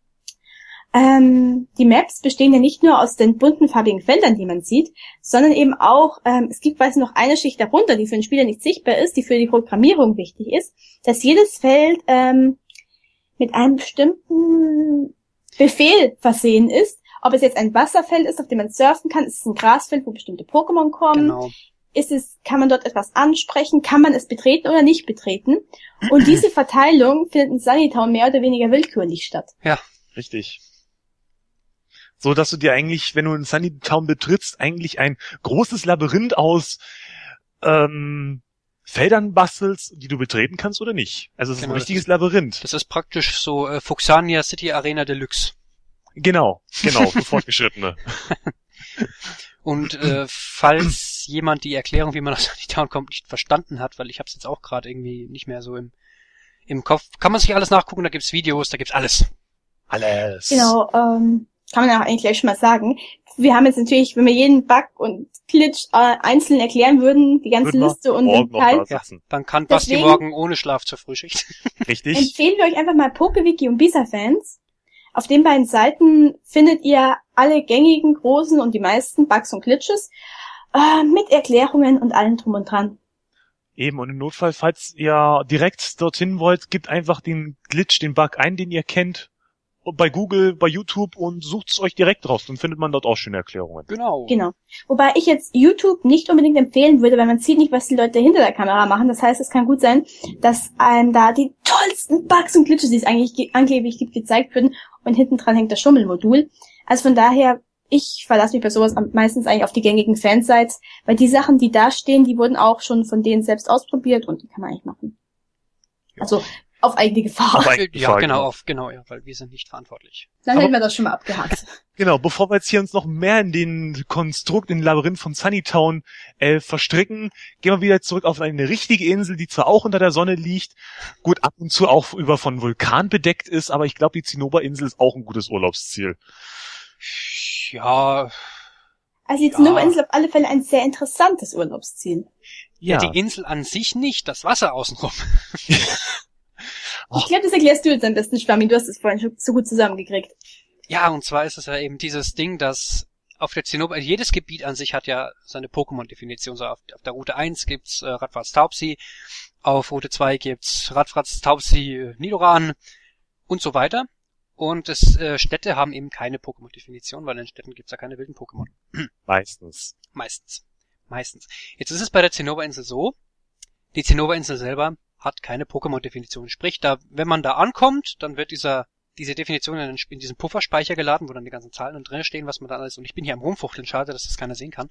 Ähm, die Maps bestehen ja nicht nur aus den bunten farbigen Feldern, die man sieht, sondern eben auch, ähm, es gibt quasi noch eine Schicht darunter, die für den Spieler nicht sichtbar ist, die für die Programmierung wichtig ist, dass jedes Feld ähm, mit einem bestimmten Befehl versehen ist. Ob es jetzt ein Wasserfeld ist, auf dem man surfen kann, ist es ein Grasfeld, wo bestimmte Pokémon kommen. Genau. Ist es, kann man dort etwas ansprechen, kann man es betreten oder nicht betreten? Und diese Verteilung findet in Sunnytown mehr oder weniger willkürlich statt. Richtig. So, dass du dir eigentlich, wenn du in Sunnytown betrittst, eigentlich ein großes Labyrinth aus ähm, Feldern bastelst, die du betreten kannst oder nicht. Also es ist Genau, ein das richtiges ist- Labyrinth. Das ist praktisch so äh, Fuxania City Arena Deluxe. Genau, genau, für Fortgeschrittene. Und äh, falls jemand die Erklärung, wie man nach Sunnytown kommt, nicht verstanden hat, weil ich habe es jetzt auch gerade irgendwie nicht mehr so im im Kopf, kann man sich alles nachgucken, da gibt's Videos, da gibt's alles. Alles. Genau, ähm, kann man ja auch eigentlich gleich schon mal sagen. wir haben jetzt natürlich, wenn wir jeden Bug und Glitch äh, einzeln erklären würden, die ganze Würden wir Liste und morgen den noch Teil, da Ja, sitzen. dann kann Basti Deswegen- morgen ohne Schlaf zur Frühschicht. Richtig? empfehlen wir euch einfach mal PokeWiki und Bisa-Fans. Auf den beiden Seiten findet ihr alle gängigen, großen und die meisten Bugs und Glitches äh, mit Erklärungen und allem drum und dran. Eben, und im Notfall, falls ihr direkt dorthin wollt, gebt einfach den Glitch, den Bug ein, den ihr kennt, bei Google, bei YouTube und sucht es euch direkt raus. Dann findet man dort auch schöne Erklärungen. Genau. Genau. Wobei ich jetzt YouTube nicht unbedingt empfehlen würde, weil man sieht nicht, was die Leute hinter der Kamera machen. Das heißt, es kann gut sein, dass einem da die tollsten Bugs und Glitches, die es eigentlich ge- angeblich gibt, gezeigt würden und hinten dran hängt das Schummelmodul. Also von daher, ich verlasse mich bei sowas am- meistens eigentlich auf die gängigen Fansites, weil die Sachen, die da stehen, die wurden auch schon von denen selbst ausprobiert und die kann man eigentlich machen. Also auf eigene Gefahr. Aber Äh, eigentlich Ja, Frage genau, noch. auf, genau, ja, weil wir sind nicht verantwortlich. Dann aber- hätten wir das schon mal abgehakt. Genau, bevor wir jetzt hier uns noch mehr in den Konstrukt, in den Labyrinth von Sunnytown äh, verstricken, gehen wir wieder zurück auf eine richtige Insel, die zwar auch unter der Sonne liegt, gut ab und zu auch über von Vulkan bedeckt ist, aber ich glaube, die Zinnoberinsel ist auch ein gutes Urlaubsziel. Ja, Also die Ja. Zinnoberinsel auf alle Fälle ein sehr interessantes Urlaubsziel. ja, die Insel an sich nicht, das Wasser außenrum. Oh. Ich glaube, das erklärst du jetzt am besten, Schwammi. Du hast es vorhin schon so gut zusammengekriegt. Ja, und zwar ist es ja eben dieses Ding, dass auf der Zinnober, jedes Gebiet an sich hat ja seine Pokémon-Definition. So auf, auf der Route eins gibt's äh, Radfratz Taubsi, auf Route zwei gibt's Radfratz Taubsi äh, Nidoran und so weiter. Und es, äh, Städte haben eben keine Pokémon-Definition, weil in Städten gibt's ja keine wilden Pokémon. Meistens. Meistens. Meistens. Jetzt ist es bei der Zinnoberinsel so, die Zinnoberinsel selber hat keine Pokémon-Definition. Sprich, da, wenn man da ankommt, dann wird dieser, diese Definition in, in diesen Pufferspeicher geladen, wo dann die ganzen Zahlen drin stehen, was man dann alles, und ich bin hier am Rumfuchteln, schade, dass das keiner sehen kann,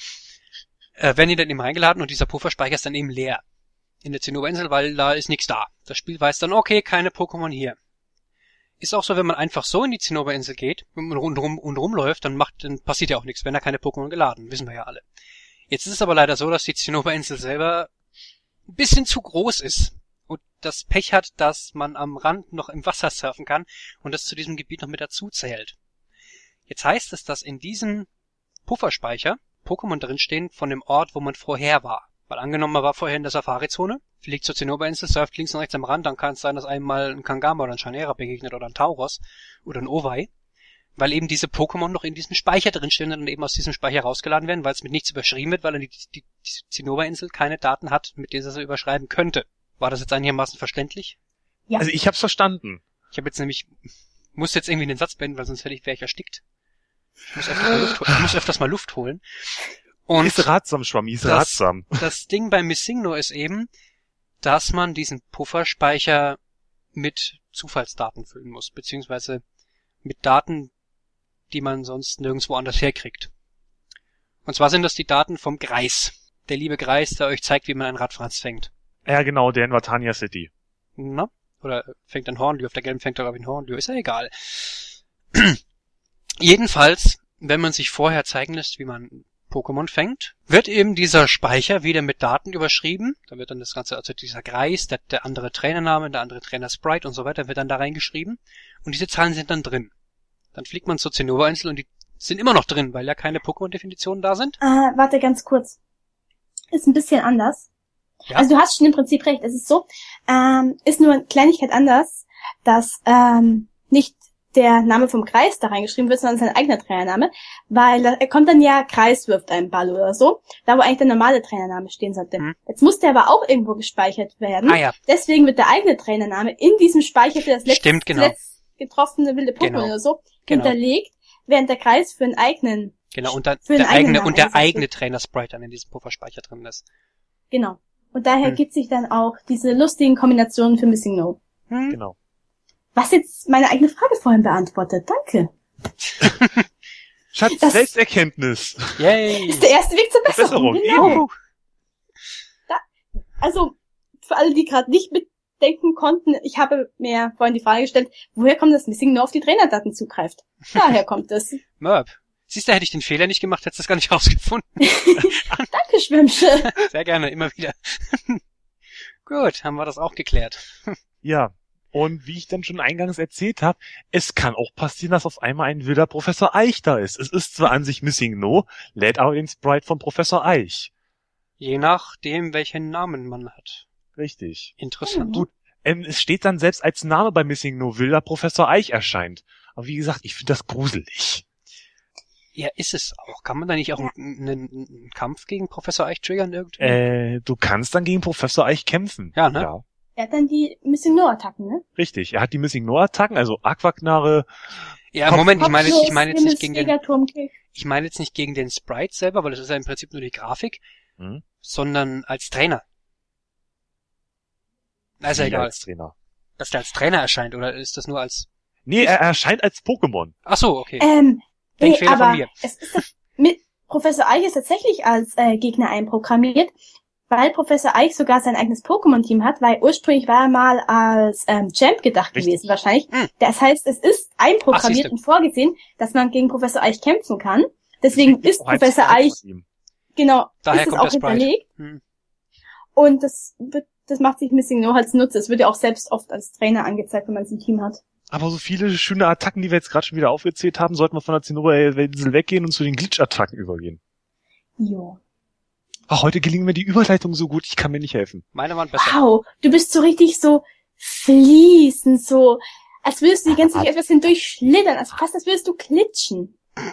äh, werden die dann eben reingeladen und dieser Pufferspeicher ist dann eben leer in der Zinnoberinsel, weil da ist nichts da. Das Spiel weiß dann, okay, keine Pokémon hier. Ist auch so, wenn man einfach so in die Zinnoberinsel geht und rum, und rumläuft, dann macht, dann passiert ja auch nichts, wenn da keine Pokémon geladen, wissen wir ja alle. Jetzt ist es aber leider so, dass die Zinnoberinsel selber ein bisschen zu groß ist und das Pech hat, dass man am Rand noch im Wasser surfen kann und das zu diesem Gebiet noch mit dazu zählt. Jetzt heißt es, dass in diesem Pufferspeicher Pokémon drinstehen von dem Ort, wo man vorher war. Weil angenommen, man war vorher in der Safari-Zone, fliegt zur Zinnoberinsel, surft links und rechts am Rand, dann kann es sein, dass einem mal ein Kangama oder ein Chanera begegnet oder ein Tauros oder ein Owei, weil eben diese Pokémon noch in diesem Speicher drinstehen und eben aus diesem Speicher rausgeladen werden, weil es mit nichts überschrieben wird, weil die, die, die Zinnoberinsel keine Daten hat, mit denen sie überschreiben könnte. War das jetzt einigermaßen verständlich? Ja. Also ich hab's verstanden. Ich habe jetzt nämlich, muss jetzt irgendwie den Satz beenden, weil sonst wäre ich, wär ich erstickt. Ich muss öfters mal Luft, ich muss öfters mal Luft holen. Und ist ratsam, Schwammi, ist das- ratsam. das Ding bei Missingno ist eben, dass man diesen Pufferspeicher mit Zufallsdaten füllen muss, beziehungsweise mit Daten, die man sonst nirgendwo anders herkriegt. Und zwar sind das die Daten vom Greis. Der liebe Greis, der euch zeigt, wie man ein Radfratz fängt. Ja, genau, der in Vatania City. Na? Oder fängt ein Hornlio, auf der gelben fängt er, glaube ich, ein Hornlio, ist ja egal. Jedenfalls, wenn man sich vorher zeigen lässt, wie man Pokémon fängt, wird eben dieser Speicher wieder mit Daten überschrieben. Da wird dann das Ganze, also dieser Greis, der, der andere Trainername, der andere Trainer Sprite und so weiter, wird dann da reingeschrieben. Und diese Zahlen sind dann drin. Dann fliegt man zur Zinnoberinsel und die sind immer noch drin, weil ja keine Pokémon-Definitionen da sind. Äh, warte ganz kurz. Ist ein bisschen anders. Ja. Also du hast schon im Prinzip recht. Es ist so, ähm, ist nur eine Kleinigkeit anders, dass ähm, nicht der Name vom Kreis da reingeschrieben wird, sondern sein eigener Trainername, weil da, er kommt dann ja, Kreis wirft einen Ball oder so, da wo eigentlich der normale Trainername stehen sollte. Hm. Jetzt muss der aber auch irgendwo gespeichert werden. Ah ja, Deswegen wird der eigene Trainername in diesem Speicher für das letzte, Stimmt, genau. letzt getroffene wilde Pokémon Genau. oder so Genau. hinterlegt, während der Kreis für einen eigenen, genau. Und, dann Für den der eigene, eigenen und der Namen eigene Trainer Sprite dann in diesem Pufferspeicher drin ist. genau. Und daher Hm. gibt sich dann auch diese lustigen Kombinationen für Missing No. Hm? Genau. Was jetzt meine eigene Frage vorhin beantwortet. Danke. Schatz, Das- Selbsterkenntnis. Yay! Ist der erste Weg zur Besserung. Besserung, Genau. Also, für alle, die gerade nicht mitdenken konnten, ich habe mir vorhin die Frage gestellt, woher kommt das Missing No auf die Trainerdaten zugreift? Daher kommt es. Merb. Siehst du, hätte ich den Fehler nicht gemacht, hättest du das gar nicht rausgefunden. Danke, Schwämmsche. Sehr gerne, immer wieder. Gut, haben wir das auch geklärt. Ja. Und wie ich dann schon eingangs erzählt habe, es kann auch passieren, dass auf einmal ein wilder Professor Eich da ist. Es ist zwar an sich Missing No, lädt aber den Sprite von Professor Eich. Je nachdem, welchen Namen man hat. Richtig. Interessant. Gut, ähm, es steht dann selbst als Name bei Missing No wilder Professor Eich erscheint. Aber wie gesagt, ich finde das gruselig. Ja, ist es auch. Kann man da nicht auch Ja. einen, einen, einen Kampf gegen Professor Eich triggern irgendwie? Äh, du kannst dann gegen Professor Eich kämpfen. Ja, ne? Ja, Er hat dann die Missing No-Attacken, ne? richtig. Er hat die Missing No-Attacken, also Aquaknarre. Ja, Kopf- Moment, ich meine jetzt, ich Kopflos, meine jetzt nicht gegen den, Himmelsfliegerturmkick. ich meine jetzt nicht gegen den Sprite selber, weil das ist ja im Prinzip nur die Grafik, Hm? sondern als Trainer. Na, ist ja Wie egal. als Trainer. Dass der als Trainer erscheint, oder ist das nur als... Nee, er erscheint als Pokémon. Ach so, okay. Ähm, nee, Denkfehler von aber mir. es ist doch mit Professor Eich ist tatsächlich als äh, Gegner einprogrammiert, weil Professor Eich sogar sein eigenes Pokémon-Team hat, weil ursprünglich war er mal als ähm, Champ gedacht Richtig. gewesen wahrscheinlich. Hm. Das heißt, es ist einprogrammiert siehste. und vorgesehen, dass man gegen Professor Eich kämpfen kann. Deswegen ist Auch ein Professor Sprite Eich, von ihm. genau, Daher ist es kommt auch der Sprite. hinterlegt. Hm. Und das wird, das macht sich Missing No halt zunutze. Es wird ja auch selbst oft als Trainer angezeigt, wenn man es im Team hat. Aber so viele schöne Attacken, die wir jetzt gerade schon wieder aufgezählt haben, sollten wir von der Zinnober-Insel weggehen und zu den Glitch-Attacken übergehen. Jo. Ach, heute gelingen mir die Überleitung so gut, ich kann mir nicht helfen. Meine waren besser. Wow, du bist so richtig so fließend, so, als würdest du die ganze Zeit durch etwas hindurch schlittern, als fast als würdest du klitschen.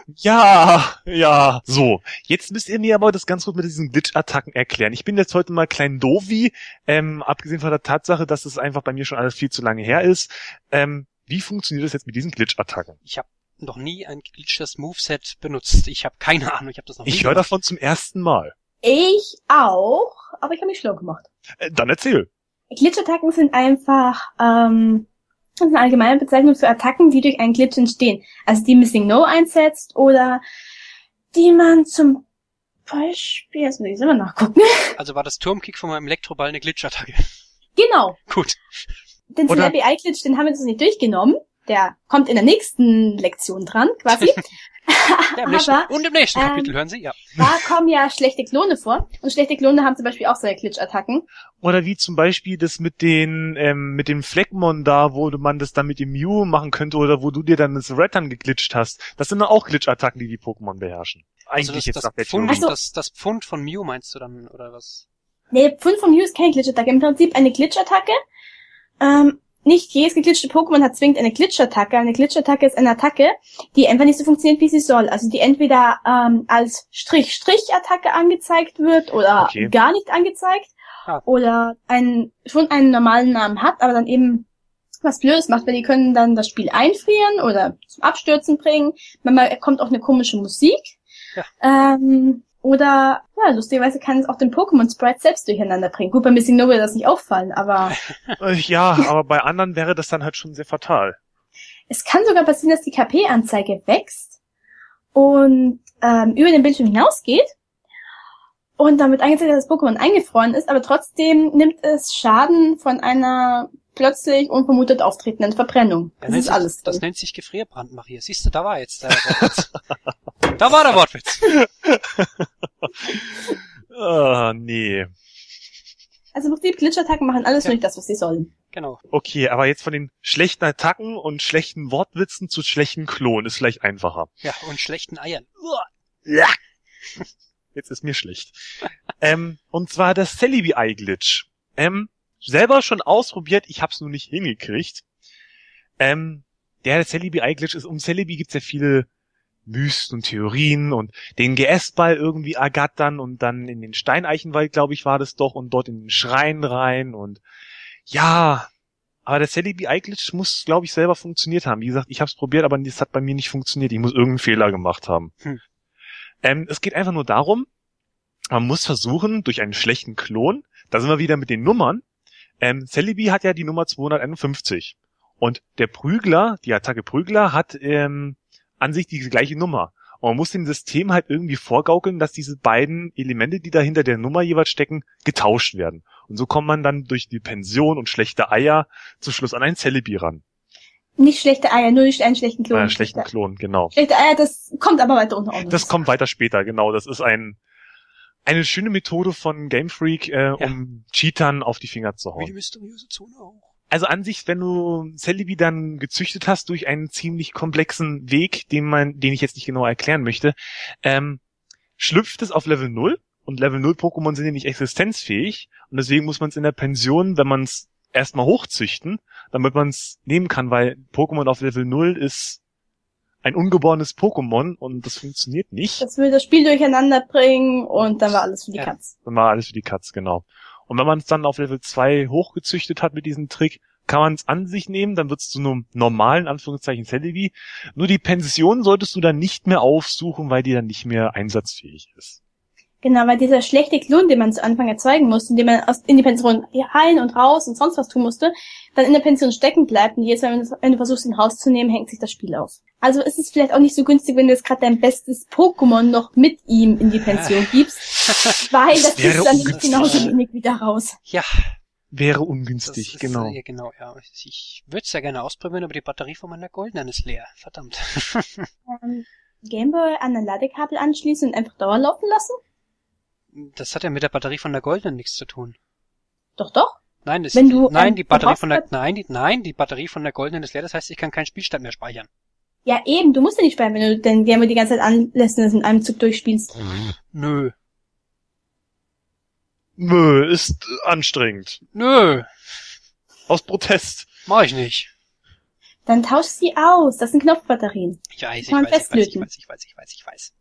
Ja, ja, so. Jetzt müsst ihr mir aber das ganz gut mit diesen Glitch-Attacken erklären. Ich bin jetzt heute mal klein Dovi, ähm, abgesehen von der Tatsache, dass es einfach bei mir schon alles viel zu lange her ist. Ähm, wie funktioniert das jetzt mit diesen Glitch-Attacken? Ich habe noch nie ein geglitchtes Moveset benutzt. Ich habe keine Ahnung, ich habe das noch nie Ich höre gemacht. davon zum ersten Mal. Ich auch, aber ich habe mich schlau gemacht. Äh, dann erzähl. Glitch-Attacken sind einfach, ähm, das ist eine allgemeine Bezeichnung für Attacken, die durch einen Glitch entstehen. Also die Missing No einsetzt oder die man zum Beispiel, jetzt muss ich selber nachgucken. Also war das Turmkick von meinem Elektroball eine Glitch-Attacke. Genau. Gut. Den Oder- Celebi Eye Glitch, den haben wir jetzt nicht durchgenommen. Der kommt in der nächsten Lektion dran, quasi. Ja, im nächsten, Aber und im nächsten ähm, Kapitel, hören Sie, ja. da kommen ja schlechte Klone vor. Und schlechte Klone haben zum Beispiel auch solche Glitch-Attacken. Oder wie zum Beispiel das mit den, ähm, mit dem Fleckmon da, wo man das dann mit dem Mew machen könnte oder wo du dir dann das Red dann geglitscht hast. Das sind dann auch Glitch-Attacken, die die Pokémon beherrschen. Eigentlich Also das, jetzt das, nach der Pfund, Theorie. Also- das, das Pfund von Mew meinst du dann, oder was? Nee, Pfund von Mew ist keine Glitch-Attacke. Im Prinzip eine Glitch-Attacke. Ähm, nicht jedes geglitchte Pokémon hat zwingend eine Glitch-Attacke. Eine Glitch-Attacke ist eine Attacke, die einfach nicht so funktioniert, wie sie soll. Also die entweder ähm, als Strich-Strich-Attacke angezeigt wird oder Okay. gar nicht angezeigt. Ah. Oder einen, schon einen normalen Namen hat, aber dann eben was Blödes macht, weil die können dann das Spiel einfrieren oder zum Abstürzen bringen. Manchmal kommt auch eine komische Musik. Ja. Ähm, oder, ja, lustigerweise kann es auch den Pokémon-Sprite selbst durcheinander bringen. Gut, bei Missing No würde das nicht auffallen, aber Äh, ja, aber bei anderen wäre das dann halt schon sehr fatal. es kann sogar passieren, dass die K P-Anzeige wächst und ähm, über den Bildschirm hinausgeht und damit angezeigt, dass das Pokémon eingefroren ist, aber trotzdem nimmt es Schaden von einer plötzlich unvermutet auftretenden Verbrennung. Ja, Das nennt ist sich, alles Das drin. nennt sich Gefrierbrand, Maria. Siehst du, da war jetzt der Wortwitz. Da war der Wortwitz. Ah, nee. Also im Prinzip Glitch-Attacken machen alles Ja. nur nicht das, was sie sollen. Genau. Okay, aber jetzt von den schlechten Attacken und schlechten Wortwitzen zu schlechten Klonen ist vielleicht einfacher. Ja, und schlechten Eiern. Ja. Jetzt ist mir schlecht. ähm, und zwar das Celebi Eye Glitch. Ähm, selber schon ausprobiert, ich hab's nur nicht hingekriegt. Ähm, der Celebi Eye Glitch ist, um Celebi gibt's ja viele Mysten und Theorien und den G S-Ball irgendwie ergattern und dann in den Steineichenwald, glaube ich, war das doch, und dort in den Schrein rein und ja, aber der Celebi Eye Glitch muss, glaube ich, selber funktioniert haben. Wie gesagt, ich habe es probiert, aber das hat bei mir nicht funktioniert. Ich muss irgendeinen Fehler gemacht haben. Hm. Ähm, es geht einfach nur darum, man muss versuchen, durch einen schlechten Klon, da sind wir wieder mit den Nummern, ähm, Celebi hat ja die Nummer zweihunderteinundfünfzig und der Prügler, die Attacke Prügler, hat ähm, an sich die gleiche Nummer. Und man muss dem System halt irgendwie vorgaukeln, dass diese beiden Elemente, die da hinter der Nummer jeweils stecken, getauscht werden. Und so kommt man dann durch die Pension und schlechte Eier zum Schluss an einen Celebi ran. Nicht schlechte Eier, nur nicht einen schlechten Klon. Äh, schlechten schlechte, Klon, genau. schlechte Eier, das kommt aber weiter unten. auch noch. Das kommt weiter später, genau. Das ist ein eine schöne Methode von Game Freak, äh, um Cheatern auf die Finger zu Wie die hauen. mysteriöse Zone auch. Also an sich, wenn du Celebi dann gezüchtet hast durch einen ziemlich komplexen Weg, den man, den ich jetzt nicht genau erklären möchte, ähm, schlüpft es auf Level null und Level null Pokémon sind ja nicht existenzfähig und deswegen muss man es in der Pension, wenn man es erstmal hochzüchten, damit man es nehmen kann, weil Pokémon auf Level null ist ein ungeborenes Pokémon und das funktioniert nicht. Das will das Spiel durcheinander bringen und dann war alles für die Ja. Katz. Dann war alles für die Katz, genau. Und wenn man es dann auf Level zwei hochgezüchtet hat mit diesem Trick, kann man es an sich nehmen, dann wird es zu einem normalen, Anführungszeichen, Celebi. Nur die Pension solltest du dann nicht mehr aufsuchen, weil die dann nicht mehr einsatzfähig ist. Genau, weil dieser schlechte Klon, den man zu Anfang erzeugen musste, indem man aus, in die Pension rein und raus und sonst was tun musste, dann in der Pension stecken bleibt und jetzt, wenn du, wenn du versuchst, ihn rauszunehmen, hängt sich das Spiel auf. Also ist es vielleicht auch nicht so günstig, wenn du jetzt gerade dein bestes Pokémon noch mit ihm in die Pension gibst, weil das wäre ist dann nicht ungünstig. genauso wenig wieder raus. Ja, Wäre das ungünstig, ist, genau. äh, genau, ja. Ich würde es ja gerne ausprobieren, aber die Batterie von meiner goldenen ist leer. Verdammt. Ähm, Gameboy an ein Ladekabel anschließen und einfach Dauer laufen lassen? Das hat ja mit der Batterie von der goldenen nichts zu tun. Doch, doch. Nein, das, Wenn du, nein, ähm, die Batterie verbrauchst von der, grad- nein, die, nein, die Batterie von der goldenen ist leer, das heißt, ich kann keinen Spielstand mehr speichern. Ja, eben, du musst ja nicht speichern, wenn du den Gameboy die ganze Zeit anlässt und das in einem Zug durchspielst. Nö. Nö, ist anstrengend. Nö. Aus Protest. Mach ich nicht. Dann tausch sie aus. Das sind Knopfbatterien. Ich weiß, ich Kann man weiß, ich weiß, ich festlöten. weiß, ich weiß, ich weiß, ich weiß.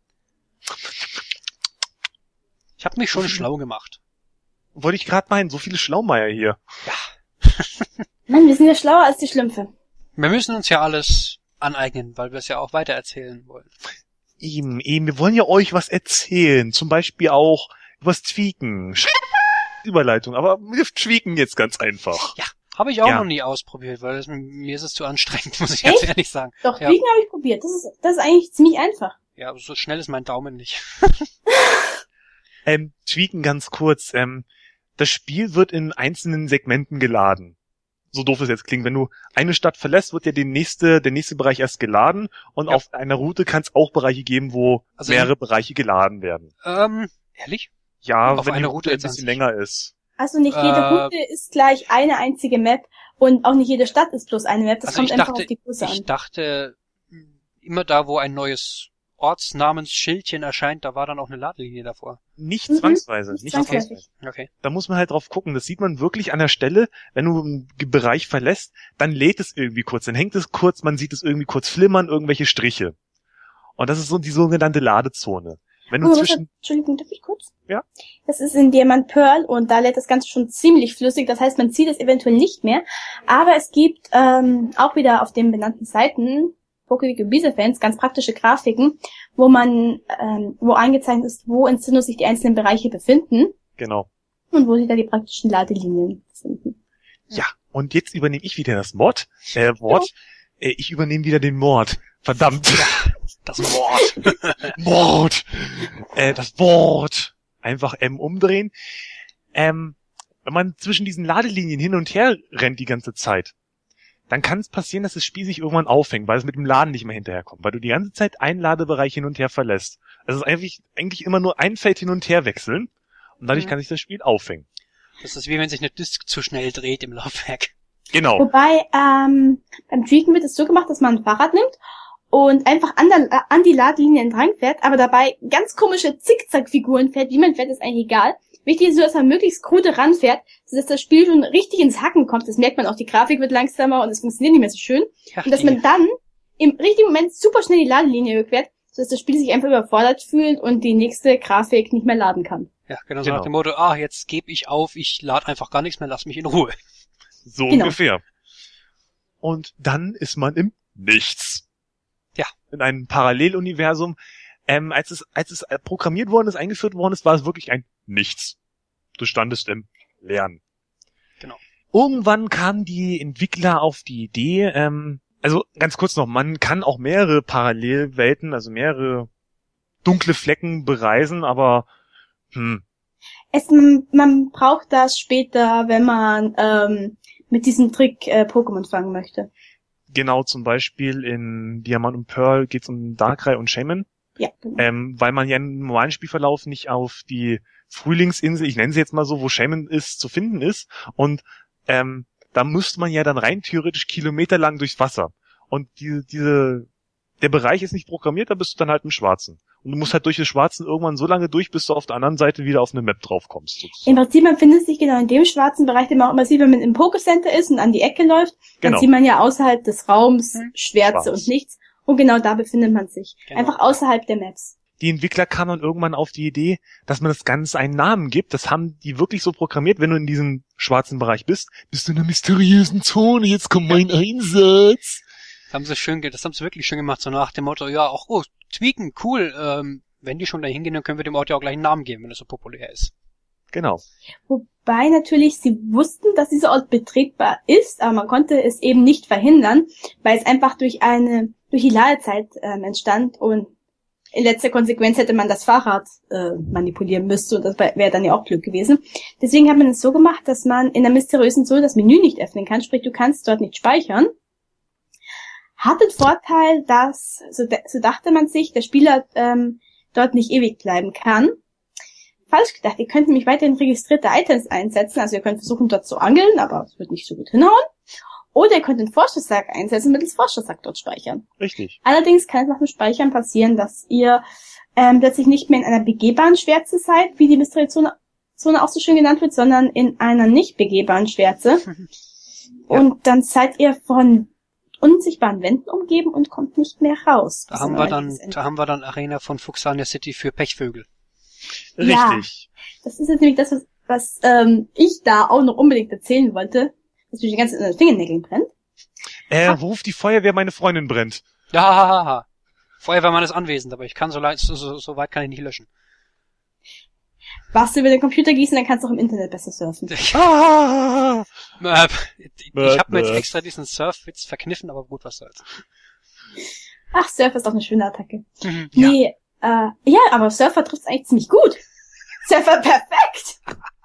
Ich habe mich schon schlau gemacht. Wollte ich gerade meinen, so viele Schlaumeier hier. Mann, wir sind ja schlauer als die Schlümpfe. Wir müssen uns ja alles aneignen, weil wir es ja auch weitererzählen wollen. Eben, eben, wir wollen ja euch was erzählen. Zum Beispiel auch übers Tweaken. Sch- Überleitung, aber wir tweaken jetzt ganz einfach. Ja, habe ich auch Ja. noch nie ausprobiert, weil es, mir ist es zu anstrengend, muss ich Echt? ganz ehrlich sagen. Doch, Ja. Fliegen habe ich probiert. Das ist, das ist eigentlich ziemlich einfach. Ja, so schnell ist mein Daumen nicht. Ähm, tweaken ganz kurz. Ähm, das Spiel wird in einzelnen Segmenten geladen. So doof es jetzt klingt. Wenn du eine Stadt verlässt, wird ja der nächste, der nächste Bereich erst geladen und Ja. auf einer Route kann es auch Bereiche geben, wo Also mehrere Bereiche geladen werden. Ähm, ehrlich? Ja, Auf wenn die eine Route Route ein jetzt an bisschen sich. länger ist. Also nicht jede Äh, Route ist gleich eine einzige Map und auch nicht jede Stadt ist bloß eine Map. Das Also kommt ich einfach dachte, auf die Größe ich an. dachte, immer da, wo ein neues Ortsnamensschildchen erscheint, da war dann auch eine Ladelinie davor. Nicht Mhm, zwangsweise. nicht Nicht zwangsläufig. zwangsweise. Okay. Da muss man halt drauf gucken. Das sieht man wirklich an der Stelle, wenn du einen Ge- Bereich verlässt, dann lädt es irgendwie kurz, dann hängt es kurz, man sieht es irgendwie kurz flimmern, irgendwelche Striche. Und das ist so die sogenannte Ladezone. Wenn du Oh, was hat- zwischen, Entschuldigung, darf ich kurz? Ja. Das ist in Diamant Pearl und da lädt das Ganze schon ziemlich flüssig. Das heißt, man sieht es eventuell nicht mehr. Aber es gibt ähm, auch wieder auf den benannten Seiten, PokeWiki und Bisa-Fans, ganz praktische Grafiken, wo man, ähm, wo eingezeichnet ist, wo in Sinnoh sich die einzelnen Bereiche befinden genau. und wo sich da die praktischen Ladelinien befinden. Ja. Und jetzt übernehme ich wieder das Wort, äh, Wort. Äh, ich übernehme wieder den Mord. Verdammt. Das Wort. Mord. Äh, das Wort. Einfach M umdrehen. Ähm, wenn man zwischen diesen Ladelinien hin und her rennt die ganze Zeit, dann kann es passieren, dass das Spiel sich irgendwann aufhängt, weil es mit dem Laden nicht mehr hinterherkommt, weil du die ganze Zeit einen Ladebereich hin und her verlässt. Es ist eigentlich, eigentlich immer nur ein Feld hin und her wechseln und dadurch Mhm. kann sich das Spiel aufhängen. Das ist wie wenn sich eine Disk zu schnell dreht im Laufwerk. Genau. Wobei, ähm, beim Tweaken wird es so gemacht, dass man ein Fahrrad nimmt und einfach an, der, an die Ladelinie entlang fährt, aber dabei ganz komische Zickzack-Figuren fährt. Wie man fährt, ist eigentlich egal. Wichtig ist nur, dass man möglichst krude ranfährt, sodass das Spiel schon richtig ins Hacken kommt. Das merkt man auch, die Grafik wird langsamer und es funktioniert nicht mehr so schön. Ja, Und dass die- man dann im richtigen Moment super schnell die Ladelinie überquert, sodass das Spiel sich einfach überfordert fühlt und die nächste Grafik nicht mehr laden kann. ja, genau, so Genau. nach dem Motto, ah, jetzt gebe ich auf, ich lade einfach gar nichts mehr, lass mich in Ruhe. So Genau. ungefähr. Und dann ist man im Nichts. Ja. In einem Paralleluniversum. Ähm, als es, als es äh, programmiert worden ist, eingeführt worden ist, war es wirklich ein Nichts. Du standest im Leeren. Genau. Irgendwann kamen die Entwickler auf die Idee, ähm, also ganz kurz noch, man kann auch mehrere Parallelwelten, also mehrere dunkle Flecken bereisen, aber hm, Es, man, man braucht das später, wenn man ähm, mit diesem Trick äh, Pokémon fangen möchte. genau, zum Beispiel in Diamant und Pearl geht's um Darkrai und Shaman. Ja, genau. Ähm, weil man ja im normalen Spielverlauf nicht auf die Frühlingsinsel, ich nenne sie jetzt mal so, wo Shaman ist, zu finden ist. Und ähm, da müsste man ja dann rein theoretisch kilometerlang durchs Wasser. Und diese, diese, der Bereich ist nicht programmiert, da bist du dann halt im Schwarzen. Und du musst halt durch den Schwarzen irgendwann so lange durch, bis du auf der anderen Seite wieder auf eine Map drauf kommst. Sozusagen. Im Prinzip, man findet sich genau in dem schwarzen Bereich, den man auch immer sieht, wenn man im Pokécenter ist und an die Ecke läuft, dann Genau. sieht man ja außerhalb des Raums Hm. Schwärze Schwarz. und nichts. Und genau da befindet man sich. Genau. Einfach außerhalb der Maps. Die Entwickler kamen dann irgendwann auf die Idee, dass man das Ganze einen Namen gibt. Das haben die wirklich so programmiert, wenn du in diesem schwarzen Bereich bist. Bist du in einer mysteriösen Zone, jetzt kommt mein Einsatz. Das haben sie schön, ge- das haben sie wirklich schön gemacht, so nach dem Motto, ja, auch, oh, tweaken, cool, ähm, wenn die schon da hingehen, dann können wir dem Ort ja auch gleich einen Namen geben, wenn es so populär ist. Genau. Wobei natürlich sie wussten, dass dieser Ort betretbar ist, aber man konnte es eben nicht verhindern, weil es einfach durch eine, durch die Ladezeit ähm, entstand und in letzter Konsequenz hätte man das Fahrrad äh, manipulieren müssen und das wäre dann ja auch Glück gewesen. Deswegen hat man es so gemacht, dass man in der mysteriösen Zone das Menü nicht öffnen kann, sprich du kannst dort nicht speichern. Hat den Vorteil, dass, so, so dachte man sich, der Spieler ähm, dort nicht ewig bleiben kann. Falsch gedacht, ihr könnt nämlich weiterhin registrierte Items einsetzen, also ihr könnt versuchen dort zu angeln, aber es wird nicht so gut hinhauen. Oder ihr könnt den Forschungssack einsetzen und mittels Forschungssack dort speichern. Richtig. Allerdings kann es nach dem Speichern passieren, dass ihr ähm, plötzlich nicht mehr in einer begehbaren Schwärze seid, wie die Mysteriezone Zone auch so schön genannt wird, sondern in einer nicht begehbaren Schwärze. Ja. Und dann seid ihr von unsichtbaren Wänden umgeben und kommt nicht mehr raus. Da haben wir dann, da haben wir dann Arena von Fuxania City für Pechvögel. Ja. Richtig. Das ist jetzt nämlich das, was, was ähm, ich da auch noch unbedingt erzählen wollte, dass mir die ganze Zeit in den Fingernägeln brennt. Äh, ruft die Feuerwehr, meine Freundin brennt. Ja, ha, ha, ha. Feuerwehrmann ist anwesend, aber ich kann so, leid, so, so, so weit kann ich nicht löschen. Wasser über den Computer gießen, dann kannst du auch im Internet besser surfen. Ah! Äh, ich ich habe mir jetzt Bäh. extra diesen Surfwitz verkniffen, aber gut, was soll's. Ach, Surf ist auch eine schöne Attacke. Mhm, ja. Nee, äh, ja, aber Surfer trifft's eigentlich ziemlich gut. Surfer perfekt.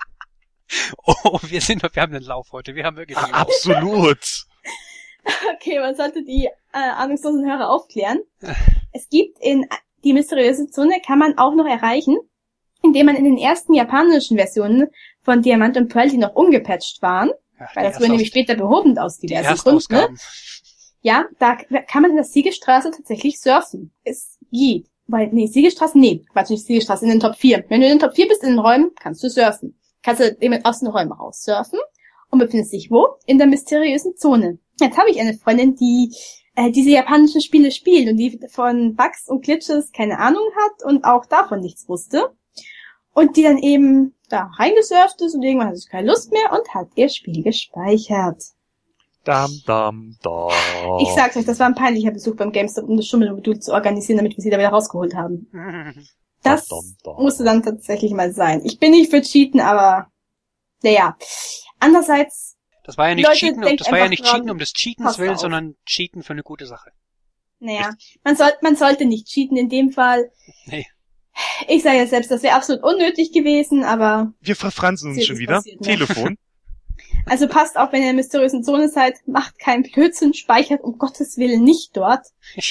Oh, wir sind, wir haben einen Lauf heute, wir haben wirklich einen Lauf. Absolut. Okay, man sollte die äh, ahnungslosen Hörer aufklären. Es gibt in die mysteriöse Zone, kann man auch noch erreichen, indem man in den ersten japanischen Versionen von Diamant und Pearl, die noch ungepatcht waren, Ja, weil die das wurde nämlich Erstaus- später behoben aus die diversen Gründen, ne? Erstausgaben. Ja, da kann man in der Siegestraße tatsächlich surfen. Es geht. Weil, nee, Siegestraße, nee, Quatsch, nicht Siegestraße, in den Top vier. Wenn du in den Top vier bist in den Räumen, kannst du surfen. Kannst du eben aus den Räumen raus surfen und befindest dich wo? In der mysteriösen Zone. Jetzt habe ich eine Freundin, die äh, diese japanischen Spiele spielt und die von Bugs und Glitches keine Ahnung hat und auch davon nichts wusste. Und die dann eben da reingesurft ist und irgendwann hat sie keine Lust mehr und hat ihr Spiel gespeichert. Dam, dam, dam. Ich sag's euch, das war ein peinlicher Besuch beim GameStop, um das Schummelmodul zu organisieren, damit wir sie da wieder rausgeholt haben. Das Dam, dam. musste dann tatsächlich mal sein. Ich bin nicht für Cheaten, aber naja. Andererseits, Das war ja nicht Leute, Cheaten, um, denkt das war ja einfach nicht dran, Cheaten um des Cheatens passt willen, auf. sondern Cheaten für eine gute Sache. naja, man, soll, man sollte nicht cheaten in dem Fall. Nee. Ich sage ja selbst, das wäre absolut unnötig gewesen, aber Wir verfransen uns Ist schon wieder. passiert, ne? Telefon. also passt auf, wenn ihr in der mysteriösen Zone seid, macht keinen Blödsinn, speichert um Gottes Willen nicht dort.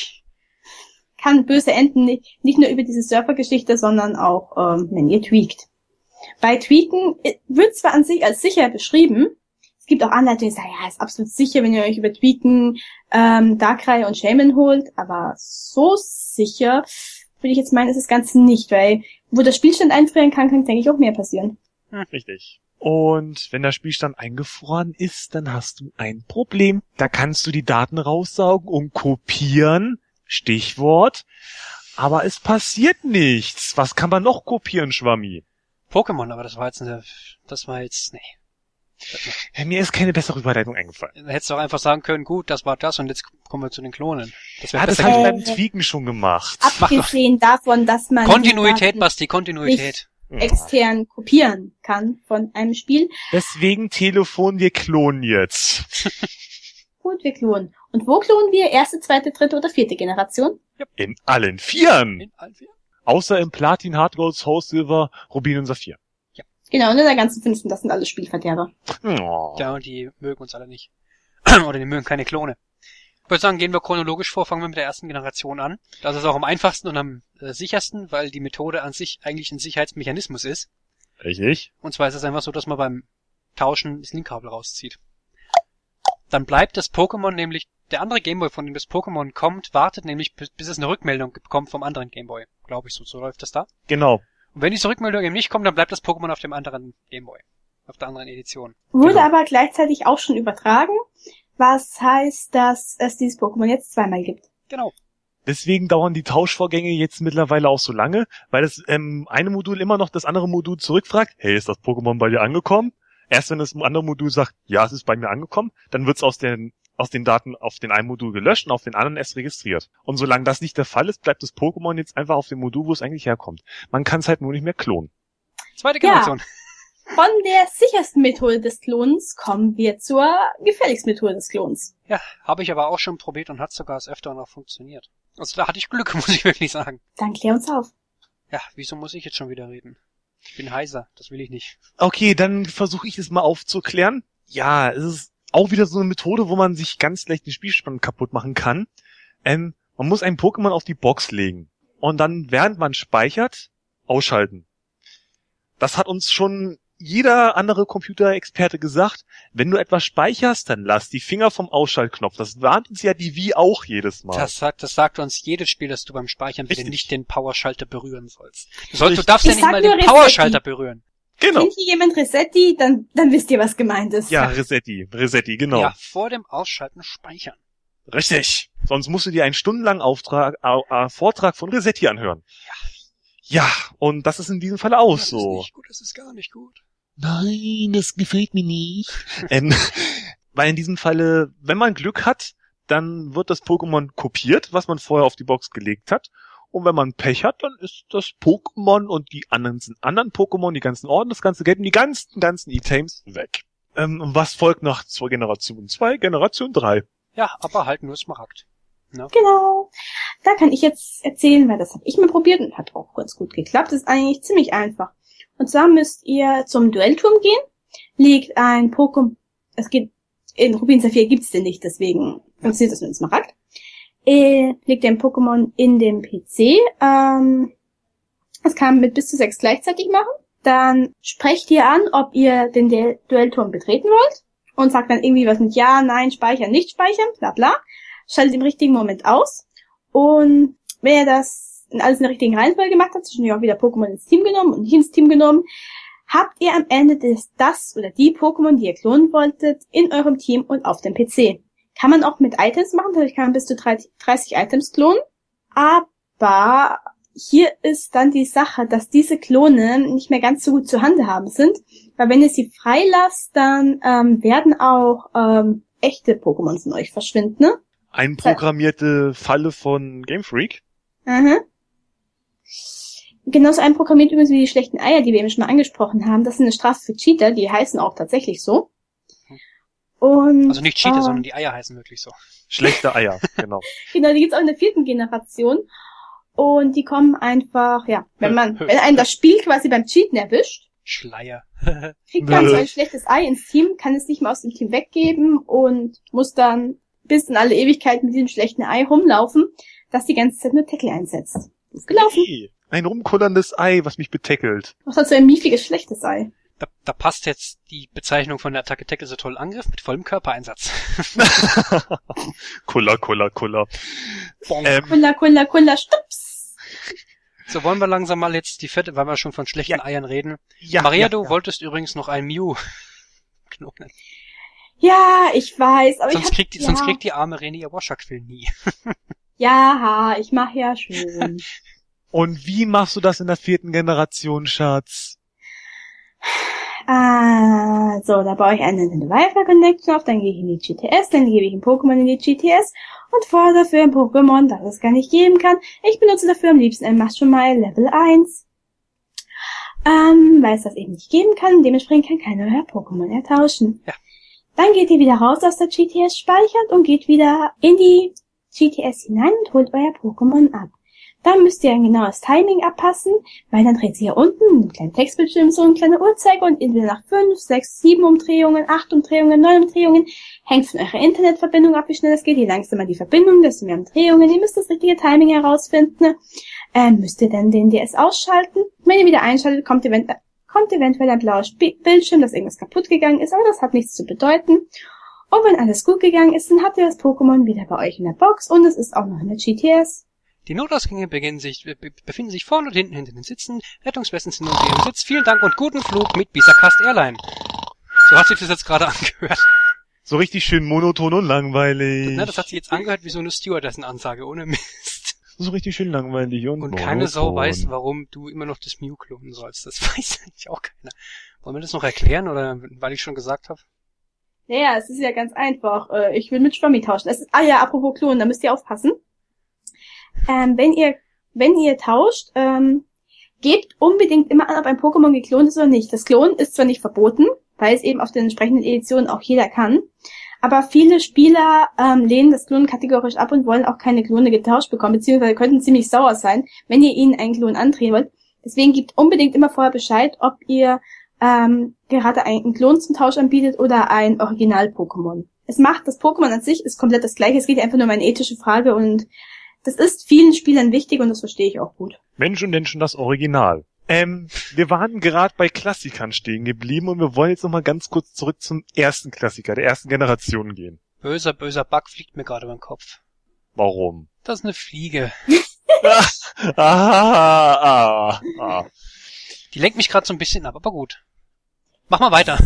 Kann böse enden, nicht, nicht nur über diese Surfer-Geschichte, sondern auch, ähm, wenn ihr tweakt. Bei Tweaken äh, wird zwar an sich als sicher beschrieben, es gibt auch Anleitungen, die sagen, ja, ist absolut sicher, wenn ihr euch über Tweaken ähm, Darkrai und Shaman holt, aber so sicher würde ich jetzt meinen, ist das Ganze nicht, weil wo der Spielstand einfrieren kann, kann, denke ich, auch mehr passieren. Richtig. Und wenn der Spielstand eingefroren ist, dann hast du ein Problem. Da kannst du die Daten raussaugen und kopieren. Stichwort. Aber es passiert nichts. Was kann man noch kopieren, Schwammi? Pokémon, aber das war jetzt eine, das war jetzt, nee. Ja, mir ist keine bessere Überleitung eingefallen. Da hättest du auch einfach sagen können, gut, das war das und jetzt kommen wir zu den Klonen. Das wäre Ja, das besser habe ich gewesen. beim Tweaken schon gemacht. Mach doch. Abgesehen davon, dass man Kontinuität, die Daten Basti, Kontinuität. Ja. extern kopieren kann von einem Spiel. Deswegen Telefon, wir klonen jetzt. Gut, wir klonen. Und wo klonen wir? Erste, zweite, dritte oder vierte Generation? In allen Vieren. In allen vier? Außer im Platin, Hard Gold, Soul Silver, Rubin und Saphir. Genau, und in der ganzen fünften, das sind alle Spielverderber. Oh. Ja, und die mögen uns alle nicht. Oder die mögen keine Klone. Ich würde sagen, gehen wir chronologisch vor, fangen wir mit der ersten Generation an. Das ist auch am einfachsten und am äh, sichersten, weil die Methode an sich eigentlich ein Sicherheitsmechanismus ist. Richtig? Und zwar ist es einfach so, dass man beim Tauschen das Linkkabel rauszieht. dann bleibt das Pokémon nämlich, der andere Gameboy, von dem das Pokémon kommt, wartet nämlich, bis, bis es eine Rückmeldung bekommt vom anderen Gameboy. Glaube ich so. So läuft das da. Genau. Und wenn diese Rückmeldung eben nicht kommt, dann bleibt das Pokémon auf dem anderen Gameboy. Auf der anderen Edition. Wurde Genau. aber gleichzeitig auch schon übertragen, was heißt, dass es dieses Pokémon jetzt zweimal gibt. Genau. Deswegen dauern die Tauschvorgänge jetzt mittlerweile auch so lange, weil das ähm, eine Modul immer noch das andere Modul zurückfragt, hey, ist das Pokémon bei dir angekommen? Erst wenn das andere Modul sagt, ja, es ist bei mir angekommen, dann wird's aus den aus den Daten auf den einen Modul gelöscht und auf den anderen erst registriert. Und solange das nicht der Fall ist, bleibt das Pokémon jetzt einfach auf dem Modul, wo es eigentlich herkommt. Man kann es halt nur nicht mehr klonen. Zweite Generation. Ja. Von der sichersten Methode des Klonens kommen wir zur gefährlichsten Methode des Klons. Ja, habe ich aber auch schon probiert und hat sogar das öfter noch funktioniert. Also da hatte ich Glück, muss ich wirklich sagen. Dann klär uns auf. Ja, wieso muss ich jetzt schon wieder reden? Ich bin heiser, das will ich nicht. Okay, dann versuche ich es mal aufzuklären. Ja, es ist auch wieder so eine Methode, wo man sich ganz leicht den Spielstand kaputt machen kann. Ähm, man muss ein Pokémon auf die Box legen und dann, während man speichert, ausschalten. Das hat uns schon jeder andere Computerexperte gesagt. Wenn du etwas speicherst, dann lass die Finger vom Ausschaltknopf. Das warnt uns ja die Wii auch jedes Mal. Das sagt, das sagt uns jedes Spiel, dass du beim Speichern bitte Richtig. nicht den Powerschalter berühren sollst. Du, sollst, du Richtig. darfst ja Ich nicht sag mal nur den Resetti. Powerschalter berühren. Genau. Kennt hier jemand Resetti, dann, dann wisst ihr, was gemeint ist. Ja, Resetti, Resetti, genau. Ja, vor dem Ausschalten speichern. Richtig. Sonst musst du dir einen stundenlangen Auftrag, äh, äh, Vortrag von Resetti anhören. Ja. Ja, und das ist in diesem Fall auch Das ist so. nicht gut, das ist gar nicht gut. Nein, das gefällt mir nicht. Ähm, weil in diesem Falle, wenn man Glück hat, dann wird das Pokémon kopiert, was man vorher auf die Box gelegt hat. Und wenn man Pech hat, dann ist das Pokémon und die anderen, anderen Pokémon, die ganzen Orden, das ganze Geld und die ganzen, ganzen Items weg. Ähm, und was folgt nach zur Generation zwei? Generation drei. Ja, aber halt nur Smaragd. Ne? Genau. Da kann ich jetzt erzählen, weil das habe ich mal probiert und hat auch ganz gut geklappt. Das ist eigentlich ziemlich einfach. Und zwar müsst ihr zum Duellturm gehen, legt ein Pokémon, es geht, in Rubin Saphir gibt's den nicht, deswegen funktioniert das nur in Smaragd. Äh, legt ihr ein Pokémon in den P C, ähm, das kann man mit bis zu sechs gleichzeitig machen. Dann sprecht ihr an, ob ihr den Du- Duellturm betreten wollt und sagt dann irgendwie was mit Ja, Nein, Speichern, nicht speichern, bla bla. Schaltet im richtigen Moment aus. Und wenn ihr das in alles in der richtigen Reihenfolge gemacht habt, zwischendurch auch wieder Pokémon ins Team genommen und nicht ins Team genommen, habt ihr am Ende des, das oder die Pokémon, die ihr klonen wolltet, in eurem Team und auf dem P C. Kann man auch mit Items machen, dadurch kann man bis zu dreißig Items klonen. Aber hier ist dann die Sache, dass diese Klone nicht mehr ganz so gut zu handhaben sind. Weil wenn ihr sie freilasst, dann ähm, werden auch ähm, echte Pokémon von euch verschwinden, ne? Einprogrammierte Falle von Game Freak. Mhm. Genauso einprogrammiert übrigens wie die schlechten Eier, die wir eben schon mal angesprochen haben. Das ist eine Strafe für Cheater, die heißen auch tatsächlich so. Und, Also nicht Cheater, äh, sondern die Eier heißen wirklich so. Schlechte Eier, genau. Genau, die gibt's auch in der vierten Generation. Und die kommen einfach, ja, wenn man, wenn einen das Spiel quasi beim Cheaten erwischt, Schleier. kriegt man so ein schlechtes Ei ins Team, kann es nicht mehr aus dem Team weggeben und muss dann bis in alle Ewigkeit mit diesem schlechten Ei rumlaufen, das die ganze Zeit nur Tackle einsetzt. Ist gelaufen. Hey, ein rumkullerndes Ei, was mich betäckelt. Was hat so ein miefiges, schlechtes Ei? Da, da passt jetzt die Bezeichnung von der Attacke Tackle so toll Angriff mit vollem Körpereinsatz. Kuller, kuller, kuller. Bonk. Ähm, Kulla, kulla, kulla, stups. So, wollen wir langsam mal jetzt die vierte, weil wir schon von schlechten Ja. Eiern reden. ja, Maria, ja, du ja. wolltest übrigens noch ein Mew knonen. Ja, ich weiß, aber Sonst ich hab, kriegt, die, ja. sonst kriegt die arme René ihr Washerquill nie. Ja, ich mach ja schon. Und wie machst du das in der vierten Generation, Schatz? Ah, so, da baue ich eine Nintendo Wi-Fi Connection auf, dann gehe ich in die G T S, dann gebe ich ein Pokémon in die G T S und fordere dafür ein Pokémon, das es gar nicht geben kann. Ich benutze dafür am liebsten ein Maschumai Level eins. Ähm, weil es das eben nicht geben kann, dementsprechend kann keiner euer Pokémon ertauschen. Ja. Dann geht ihr wieder raus aus der G T S, speichert und geht wieder in die G T S hinein und holt euer Pokémon ab. Dann müsst ihr ein genaues Timing abpassen, weil dann dreht sie hier unten einen kleinen Textbildschirm, so eine kleine Uhrzeiger und entweder nach fünf, sechs, sieben Umdrehungen, acht Umdrehungen, neun Umdrehungen, hängt von eurer Internetverbindung ab, wie schnell es geht. Je langsamer die Verbindung, desto mehr Umdrehungen. Ihr müsst das richtige Timing herausfinden. Ähm, müsst ihr dann den D S ausschalten. Wenn ihr wieder einschaltet, kommt, event kommt eventuell ein blauer Sp Bildschirm, dass irgendwas kaputt gegangen ist, aber das hat nichts zu bedeuten. Und wenn alles gut gegangen ist, dann habt ihr das Pokémon wieder bei euch in der Box und es ist auch noch in der G T S. Die Notausgänge beginnen sich, be befinden sich vorne und hinten hinter den Sitzen. Rettungswesten sind unter ihrem Sitz. Vielen Dank und guten Flug mit Bisacast Airline. So hat sich das jetzt gerade angehört. So richtig schön monoton und langweilig. Na, das hat sich jetzt angehört wie so eine Stewardessen-Ansage, ohne Mist. So richtig schön langweilig und Und monoton. keine Sau weiß, warum du immer noch das Mew klonen sollst. Das weiß eigentlich auch keiner. Wollen wir das noch erklären, oder weil ich schon gesagt habe? Ja, ja, es ist ja ganz einfach. Äh, Ich will mit Schwammi tauschen. Es ist, ah ja, apropos Klonen, da müsst ihr aufpassen. Ähm, wenn ihr, wenn ihr tauscht, ähm, gebt unbedingt immer an, ob ein Pokémon geklont ist oder nicht. Das Klonen ist zwar nicht verboten, weil es eben auf den entsprechenden Editionen auch jeder kann, aber viele Spieler ähm, lehnen das Klonen kategorisch ab und wollen auch keine Klone getauscht bekommen, beziehungsweise könnten ziemlich sauer sein, wenn ihr ihnen einen Klon andrehen wollt. Deswegen gebt unbedingt immer vorher Bescheid, ob ihr ähm, gerade einen Klon zum Tausch anbietet oder ein Original-Pokémon. Es macht, das Pokémon an sich ist komplett das gleiche, es geht einfach nur um eine ethische Frage und das ist vielen Spielern wichtig und das verstehe ich auch gut. Mensch und Menschen das Original. Ähm, wir waren gerade bei Klassikern stehen geblieben und wir wollen jetzt nochmal ganz kurz zurück zum ersten Klassiker, der ersten Generation gehen. Böser, böser Bug fliegt mir gerade über den Kopf. Warum? Das ist eine Fliege. ah, ah, ah, ah. Die lenkt mich gerade so ein bisschen ab, aber gut. Mach mal weiter.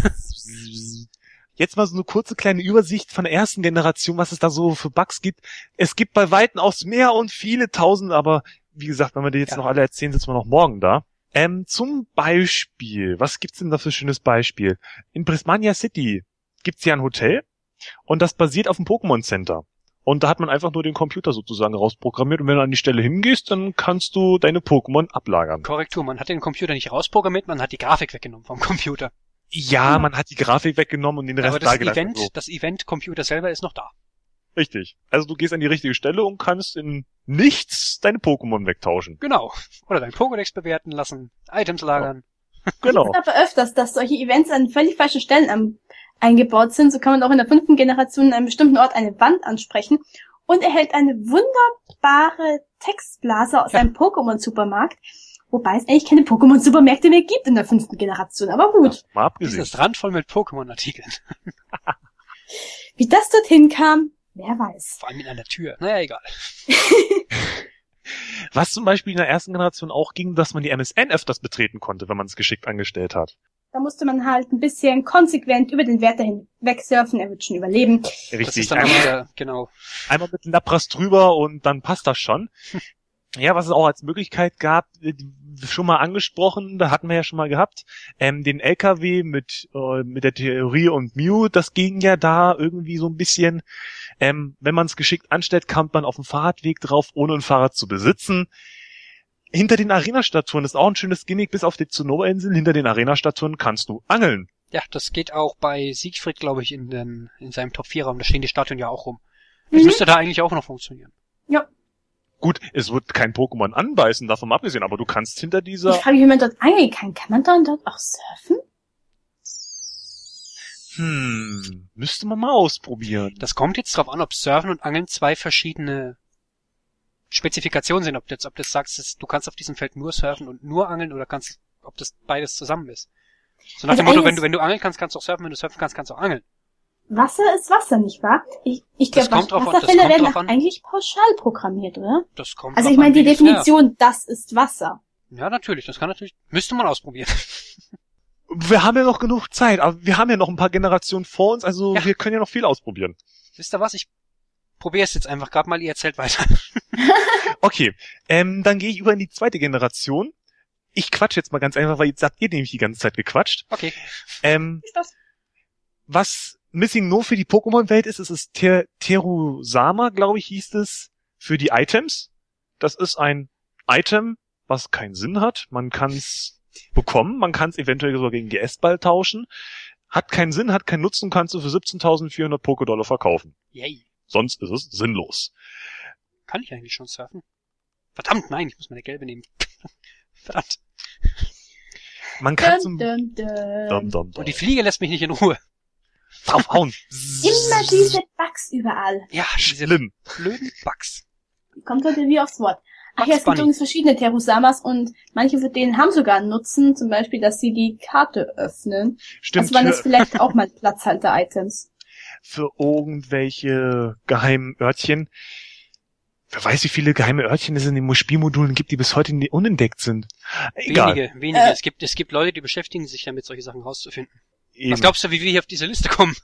Jetzt mal so eine kurze kleine Übersicht von der ersten Generation, was es da so für Bugs gibt. Es gibt bei Weitem aus mehr und viele tausend, aber wie gesagt, wenn wir die jetzt Ja. noch alle erzählen, sitzen wir noch morgen da. Ähm, zum Beispiel, was gibt's denn da für ein schönes Beispiel? In Prismania City gibt's ja ein Hotel und das basiert auf dem Pokémon Center. Und da hat man einfach nur den Computer sozusagen rausprogrammiert und wenn du an die Stelle hingehst, dann kannst du deine Pokémon ablagern. Korrektur, man hat den Computer nicht rausprogrammiert, man hat die Grafik weggenommen vom Computer. Ja, man hat die Grafik weggenommen und den Rest Aber das da gelassen. Event, So. das Event-Computer selber ist noch da. Richtig. Also du gehst an die richtige Stelle und kannst in nichts deine Pokémon wegtauschen. Genau. Oder dein Pokédex bewerten lassen, Items lagern. Genau. Es ist aber öfters, dass solche Events an völlig falschen Stellen am, eingebaut sind. So kann man auch in der fünften Generation an einem bestimmten Ort eine Wand ansprechen und erhält eine wunderbare Textblase aus Ja. einem Pokémon-Supermarkt. Wobei es eigentlich keine Pokémon-Supermärkte mehr gibt in der fünften Generation. Aber gut, Mal abgesehen. Dieses randvoll mit Pokémon-Artikeln. wie das dorthin kam, wer weiß. Vor allem in einer Tür. Naja, egal. Was zum Beispiel in der ersten Generation auch ging, dass man die M S N öfters betreten konnte, wenn man es geschickt angestellt hat. Da musste man halt ein bisschen konsequent über den Wert dahin wegsurfen, er wird schon überleben. Das Richtig. ist dann auch Einmal, wieder, genau. einmal mit Lapras drüber und dann passt das schon. Ja, was es auch als Möglichkeit gab, äh, schon mal angesprochen, da hatten wir ja schon mal gehabt, ähm, den L K W mit äh, mit der Theorie und Mew, das ging ja da irgendwie so ein bisschen. Ähm, wenn man es geschickt anstellt, kommt man auf dem Fahrradweg drauf, ohne ein Fahrrad zu besitzen. Hinter den Arena-Statuen ist auch ein schönes Gimmick, bis auf die Tsunova-Insel. Hinter den Arena-Statuen kannst du angeln. Ja, das geht auch bei Siegfried, glaube ich, in den, in seinem Top vier Raum. Da stehen die Statuen ja auch rum. Das Mhm. müsste da eigentlich auch noch funktionieren. Ja. Gut, es wird kein Pokémon anbeißen, davon mal abgesehen, aber du kannst hinter Ich dieser... frage mich, wie man dort angeln kann. Kann man dann dort auch surfen? Hm, müsste man mal ausprobieren. Das kommt jetzt drauf an, ob Surfen und Angeln zwei verschiedene Spezifikationen sind. Ob du jetzt, ob du sagst, dass du kannst auf diesem Feld nur surfen und nur angeln oder kannst, ob das beides zusammen ist. So nach Also dem Motto, eigentlich- wenn du, wenn du angeln kannst, kannst du auch surfen, wenn du surfen kannst, kannst du auch angeln. Wasser ist Wasser, nicht wahr? Ich, ich Das glaube, kommt drauf an, das Wasserfälle kommt werden drauf doch an. eigentlich pauschal programmiert, oder? Das kommt Also drauf ich meine, an, die wie du's- Definition, das ist Wasser. Ja. ja, natürlich, das kann natürlich, müsste man ausprobieren. Wir haben ja noch genug Zeit, aber wir haben ja noch ein paar Generationen vor uns, also Ja. wir können ja noch viel ausprobieren. Wisst ihr was? Ich probiere es jetzt einfach gerade mal, ihr erzählt weiter. Okay, ähm, dann gehe ich über in die zweite Generation. Ich quatsch jetzt mal ganz einfach, weil jetzt habt ihr nämlich die ganze Zeit gequatscht. Okay. Ähm, Viel Spaß. was Missing No für die Pokémon-Welt ist, ist es Ter Terusama, glaube ich, hieß es, für die Items. Das ist ein Item, was keinen Sinn hat. Man kann es bekommen, man kann es eventuell sogar gegen G S-Ball tauschen. Hat keinen Sinn, hat keinen Nutzen, kannst du für siebzehntausendvierhundert Pokédollar verkaufen. Yay. Sonst ist es sinnlos. Kann ich eigentlich schon surfen? Verdammt, nein, ich muss meine gelbe nehmen. Verdammt. Man kann Dun, zum... dun, dun. Dum, dum, dum. Und die Fliege lässt mich nicht in Ruhe. Draufhauen. Immer diese Bugs überall. Ja, diese Schlimm. blöden Bugs. Kommt heute wie aufs Wort. Ach Bugs ja, es gibt Bunny. übrigens verschiedene Terusamas und manche von denen haben sogar einen Nutzen, zum Beispiel, dass sie die Karte öffnen. Stimmt. Also waren das Tür, vielleicht auch mal Platzhalter-Items. für irgendwelche geheimen Örtchen. Wer weiß, wie viele geheime Örtchen es in den Spielmodulen gibt, die bis heute nie unentdeckt sind. Egal. Wenige, wenige. Äh. Es gibt, es gibt Leute, die beschäftigen sich damit, solche Sachen rauszufinden. Eben. Was glaubst du, wie wir hier auf diese Liste kommen?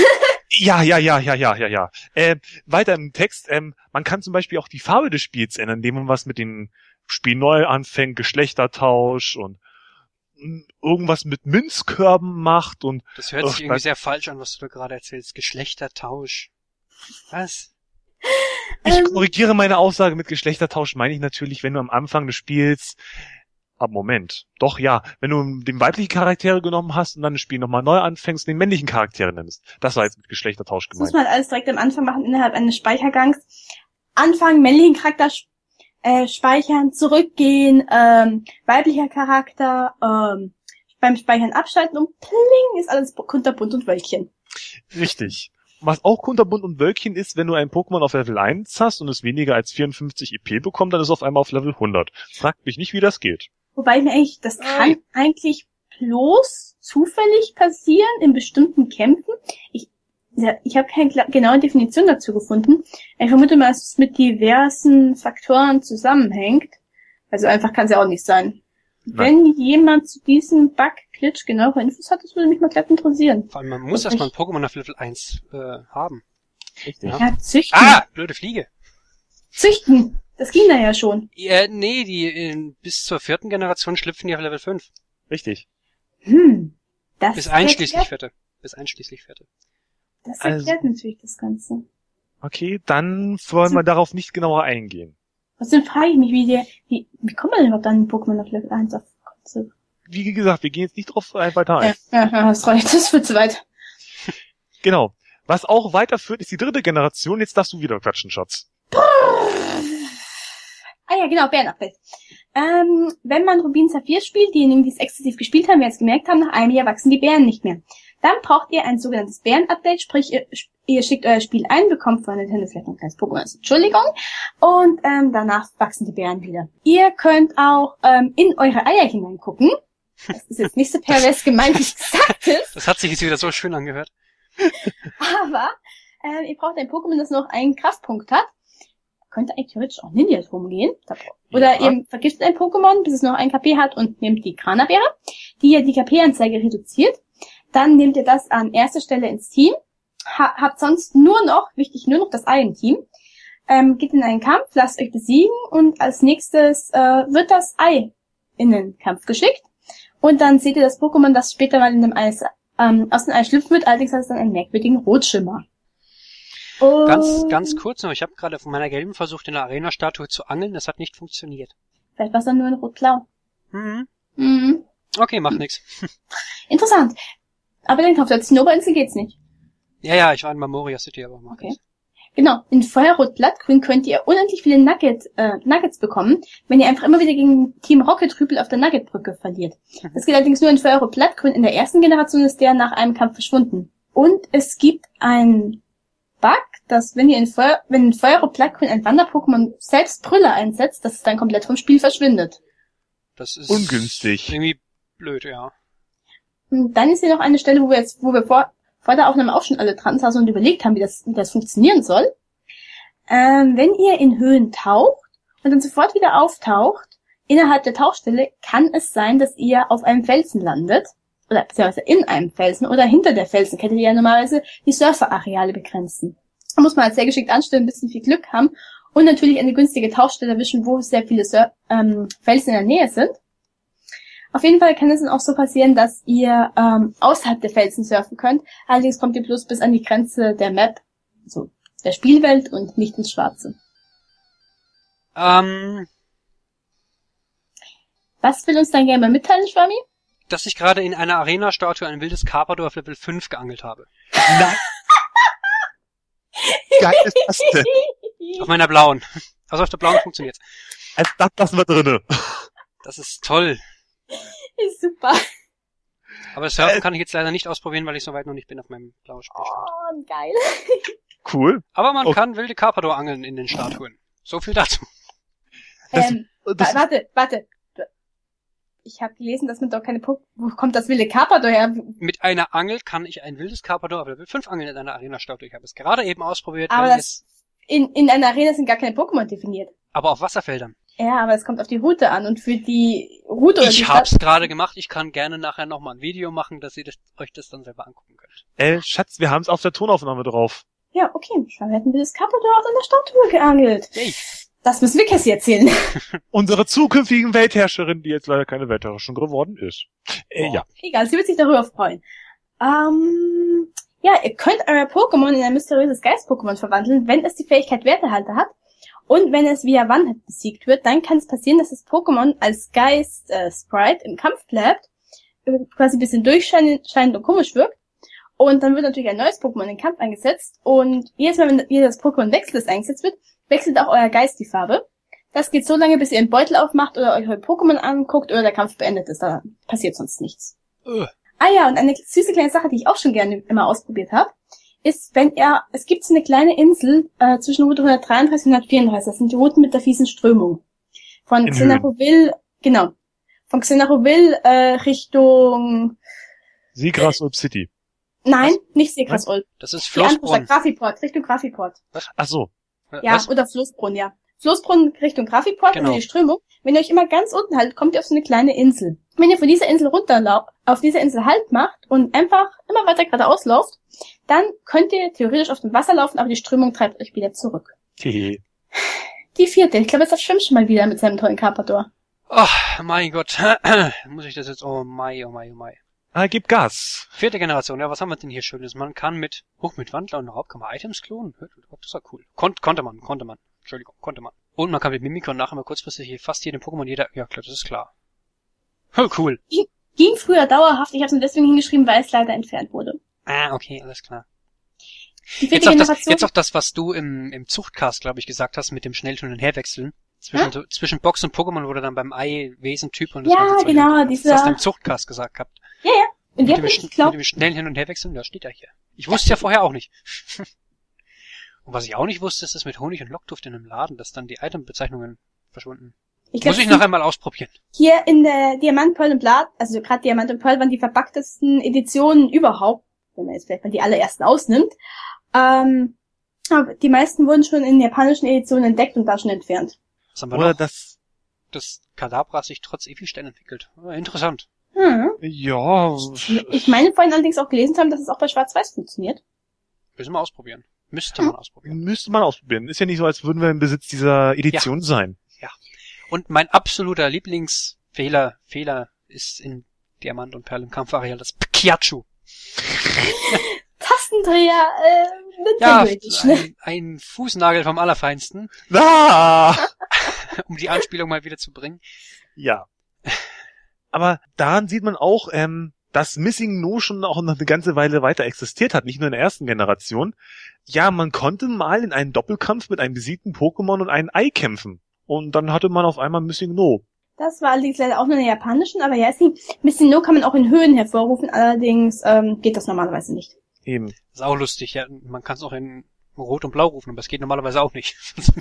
Ja, ja, ja, ja, ja, ja, ja. Äh, weiter im Text, ähm, man kann zum Beispiel auch die Farbe des Spiels ändern, indem man was mit dem Spiel neu anfängt, Geschlechtertausch und mh, irgendwas mit Münzkörben macht und Das hört sich Ach, irgendwie das- sehr falsch an, was du da gerade erzählst. Geschlechtertausch. Was? ich Ähm. korrigiere meine Aussage mit Geschlechtertausch, meine ich natürlich, wenn du am Anfang des Spiels ab Moment. Doch, ja, wenn du den weiblichen Charaktere genommen hast und dann das Spiel nochmal neu anfängst und den männlichen Charaktere nimmst. Das war jetzt mit Geschlechtertausch Das muss gemeint. man alles direkt am Anfang machen, innerhalb eines Speichergangs. Anfangen, männlichen Charakter äh, speichern, zurückgehen, ähm, weiblicher Charakter, ähm, beim Speichern abschalten und pling, ist alles kunterbunt und Wölkchen. Richtig. Was auch kunterbunt und Wölkchen ist, wenn du ein Pokémon auf Level eins hast und es weniger als vierundfünfzig I P bekommt, dann ist es auf einmal auf Level hundert. Fragt mich nicht, wie das geht. Wobei mir eigentlich, das kann eigentlich bloß zufällig passieren in bestimmten Kämpfen. Ich, ja, ich habe keine kla- genaue Definition dazu gefunden. Ich vermute mal, dass es mit diversen Faktoren zusammenhängt. Also einfach kann es ja auch nicht sein. Wenn jemand zu diesem Bug-Glitch genauere Infos hat, das würde mich mal glatt interessieren. Vor allem, man muss Und erstmal ein ich- Pokémon auf Level eins äh, haben. Richtig. Ja. Ja, züchten. Ah, blöde Fliege. Züchten. Das ging da ja schon. Ja, nee, die in, bis zur vierten Generation schlüpfen die auf Level fünf. Richtig. Hm. Das Bis einschließlich erklärt, vierte. Bis einschließlich vierte. das Also- erklärt natürlich das Ganze. Okay, dann wollen wir darauf nicht genauer eingehen. Trotzdem frage ich mich, wie der, wie, wie kommt man denn überhaupt an Pokémon auf Level eins auf Konzept? Wie gesagt, wir gehen jetzt nicht drauf weiter ein. Ja, ja, ja, hast recht, das wird zu weit. Genau. Was auch weiterführt, ist die dritte Generation. Jetzt darfst du wieder quatschen, Schatz. Ah ja, genau, Bären-Update. Ähm, wenn man Rubin Saphir spielt, diejenigen, die es exzessiv gespielt haben, jetzt gemerkt haben, nach einem Jahr wachsen die Bären nicht mehr. Dann braucht ihr ein sogenanntes Bären-Update, sprich, ihr, ihr schickt euer Spiel ein, bekommt von Nintendo vielleicht noch ein kleines Pokémon, also Entschuldigung, und ähm, danach wachsen die Bären wieder. Ihr könnt auch ähm, in eure Eier hineingucken. Das ist jetzt nicht so pervers gemeint, wie es gesagt ist. Das hat sich jetzt wieder so schön angehört. Aber ähm, ihr braucht ein Pokémon, das noch einen Kraftpunkt hat. Könnte eigentlich theoretisch auch Ninja rumgehen. Oder Ja. ihr vergiftet ein Pokémon, bis es noch ein K P hat und nehmt die Kranabeere, die ja die K P-Anzeige reduziert. Dann nehmt ihr das an erster Stelle ins Team. Ha habt sonst nur noch, wichtig, nur noch das Ei im Team. Ähm, geht in einen Kampf, lasst euch besiegen und als nächstes äh, wird das Ei in den Kampf geschickt. Und dann seht ihr das Pokémon, das später mal in dem Eis ähm, aus dem Ei schlüpfen wird, allerdings hat es dann einen merkwürdigen Rotschimmer. Und Ganz, ganz kurz noch, ich habe gerade von meiner gelben versucht, in der Arena-Statue zu angeln, das hat nicht funktioniert. Vielleicht war es dann nur ein Rotblau. Mhm. Mhm. Okay, macht nix. Interessant. Aber den Kampf der Zinnoberinsel geht's nicht. Ja, ja, ich war in Memoria City, aber macht Okay. nix. Genau, in Feuerrot Blattgrün könnt ihr unendlich viele Nugget, äh, Nuggets bekommen, wenn ihr einfach immer wieder gegen Team Rocket Rüpel auf der Nuggetbrücke verliert. Das geht allerdings nur in Feuerrot Blattgrün. In der ersten Generation ist der nach einem Kampf verschwunden. Und es gibt ein Bug, dass wenn ihr in Feuer, wenn in Feuerrot Blattgrün ein Wander-Pokémon selbst Brüller einsetzt, dass es dann komplett vom Spiel verschwindet. Das ist Ungünstig. irgendwie blöd, ja. Und dann ist hier noch eine Stelle, wo wir jetzt, wo wir vor, vor der Aufnahme auch schon alle dran saßen und überlegt haben, wie das, wie das funktionieren soll. Ähm, wenn ihr in Höhen taucht und dann sofort wieder auftaucht, innerhalb der Tauchstelle, kann es sein, dass ihr auf einem Felsen landet. Oder beziehungsweise in einem Felsen oder hinter der Felsenkette, die ja normalerweise die Surferareale begrenzen. Da muss man halt sehr geschickt anstellen, ein bisschen viel Glück haben und natürlich eine günstige Tauchstelle erwischen, wo sehr viele Sur ähm, Felsen in der Nähe sind. Auf jeden Fall kann es dann auch so passieren, dass ihr ähm, außerhalb der Felsen surfen könnt. Allerdings kommt ihr bloß bis an die Grenze der Map, also der Spielwelt und nicht ins Schwarze. Ähm, Was will uns dein Gamer mitteilen, Schwami? dass ich gerade in einer Arena-Statue ein wildes Carpador auf Level fünf geangelt habe. Nein. Geil ist das denn? Auf meiner blauen. Also auf der blauen funktioniert's. Also das lassen wir drinne. Das ist toll. Ist super. Aber das Surfen Äh. kann ich jetzt leider nicht ausprobieren, weil ich so weit noch nicht bin auf meinem blauen Spielstand. Oh, geil. Cool. Aber man Oh. kann wilde Carpador angeln in den Statuen. So viel dazu. Das- ähm, Das, wa- warte, warte. Ich Ich habe gelesen, dass man doch keine Pokémon... Wo kommt das wilde Carpador her? Mit einer Angel kann ich ein wildes Carpador auf Level fünf angeln in einer Arena-Statue. Ich habe es gerade eben ausprobiert. Aber wenn das es, in, in einer Arena sind gar keine Pokémon definiert. aber auf Wasserfeldern. Ja, aber es kommt auf die Route an. Und für die Route oder die Ich Stadt... hab's gerade gemacht. Ich kann gerne nachher nochmal ein Video machen, dass ihr das, euch das dann selber angucken könnt. Äh, Schatz, wir haben's auf der Tonaufnahme drauf. Ja, okay. Schau, wir hätten wildes Carpador aus einer Statue geangelt. Yay. Das müssen wir Cassie erzählen. Unsere zukünftigen Weltherrscherin, die jetzt leider keine Weltherrscherin geworden ist. Äh, Boah. ja. Egal, sie wird sich darüber freuen. Ähm, ja, ihr könnt euer Pokémon in ein mysteriöses Geist-Pokémon verwandeln, wenn es die Fähigkeit Wertehalter hat. Und wenn es via One-Hit besiegt wird, dann kann es passieren, dass das Pokémon als Geist-Sprite äh, im Kampf bleibt, quasi ein bisschen durchscheinend und komisch wirkt. Und dann wird natürlich ein neues Pokémon in den Kampf eingesetzt. Und jedes Mal, wenn ihr das Pokémon wechselt, das eingesetzt wird, wechselt auch euer Geist die Farbe. Das geht so lange, bis ihr einen Beutel aufmacht oder euch euer Pokémon anguckt oder der Kampf beendet ist. Da passiert sonst nichts. Uh. Ah ja, und eine süße kleine Sache, die ich auch schon gerne immer ausprobiert habe, ist, wenn ihr, es gibt so eine kleine Insel äh, zwischen Route hundertdreiunddreißig und hundertvierunddreißig. Das sind die Routen mit der fiesen Strömung. Von In Xenaroville, genau, von Xenaroville äh, Richtung... Seagrass City. Nein, nicht Seegrasol. Das ist Die andere Stadt, Floßbrunn. Grafiport, Richtung Grafiport. Ach so. Ja, Was? oder Floßbrunn, ja. Floßbrunn Richtung Grafiport, Genau. also die Strömung. Wenn ihr euch immer ganz unten haltet, kommt ihr auf so eine kleine Insel. Wenn ihr von dieser Insel runterlauft, auf dieser Insel Halt macht und einfach immer weiter geradeaus lauft, dann könnt ihr theoretisch auf dem Wasser laufen, aber die Strömung treibt euch wieder zurück. Hehe. Die vierte, ich glaube, jetzt das schwimmt schon mal wieder mit seinem tollen Carpador. Ach, mein Gott. Muss ich das jetzt... Oh mai, oh mai, oh mai. Ah, gib Gas. Vierte Generation, ja, was haben wir denn hier Schönes? Man kann mit, hoch mit Wandler und Raub kann man Items klonen. Das war cool. Kon konnte man, konnte man. Entschuldigung, konnte man. Und man kann mit Mimikon nachher mal kurzfristig hier fast jedem Pokémon jeder, ja klar, das ist klar. Oh, cool. Ging früher dauerhaft, ich habe es nur deswegen hingeschrieben, weil es leider entfernt wurde. Ah, okay, alles klar. Die vierte Jetzt auch, das, Generation, jetzt auch das, was du im, im Zuchtcast, glaube ich, gesagt hast, mit dem schnell hin und herwechseln. Zwischen, so, zwischen Box und Pokémon wurde dann beim Ei-Wesen-Typ und das Ja, ganze Zeug. genau, Das dieser- hast du im Zuchtcast gesagt gehabt. ja, ja. Und Mit die dem, hat schn- ich glaube, mit dem schnellen Hin- und Herwechseln, da steht er hier. Ich wusste ja vorher auch nicht. Und was ich auch nicht wusste, ist das mit Honig und Lockduft in einem Laden, dass dann die Itembezeichnungen verschwunden. ich glaub, Muss ich noch einmal ausprobieren. hier in der Diamant, Pearl und Blatt, also gerade Diamant und Pearl waren die verpacktesten Editionen überhaupt, wenn man jetzt vielleicht mal die allerersten ausnimmt. Ähm, aber die meisten wurden schon in japanischen Editionen entdeckt und da schon entfernt. Was haben wir Oder noch? das, Das Kadabra sich trotz Epi-Stellen entwickelt. Ah, interessant. Hm. ja, Ich meine vorhin allerdings auch gelesen zu haben, dass es auch bei Schwarz-Weiß funktioniert. Müssen wir ausprobieren. Müsste man ausprobieren. müsste man ausprobieren. Ist ja nicht so, als würden wir im Besitz dieser Edition sein. Und mein absoluter Lieblingsfehler, Fehler ist in Diamant und Perl im Kampfareal das Pikachu. Tastendreher, äh, Ja, Nintendo Edition. ein, ein Fußnagel vom Allerfeinsten, Ah! um die Anspielung mal wieder zu bringen. Ja. Aber daran sieht man auch, ähm, dass Missing No schon auch noch eine ganze Weile weiter existiert hat, nicht nur in der ersten Generation. Ja, man konnte mal in einen Doppelkampf mit einem besiegten Pokémon und einem Ei kämpfen. Und dann hatte man auf einmal Missing No. Das war allerdings leider auch nur in der japanischen, aber ja, ist nicht, Missing No kann man auch in Höhen hervorrufen, allerdings ähm, geht das normalerweise nicht. Eben. Das ist auch lustig, ja. Man kann es auch in Rot und Blau rufen, aber es geht normalerweise auch nicht.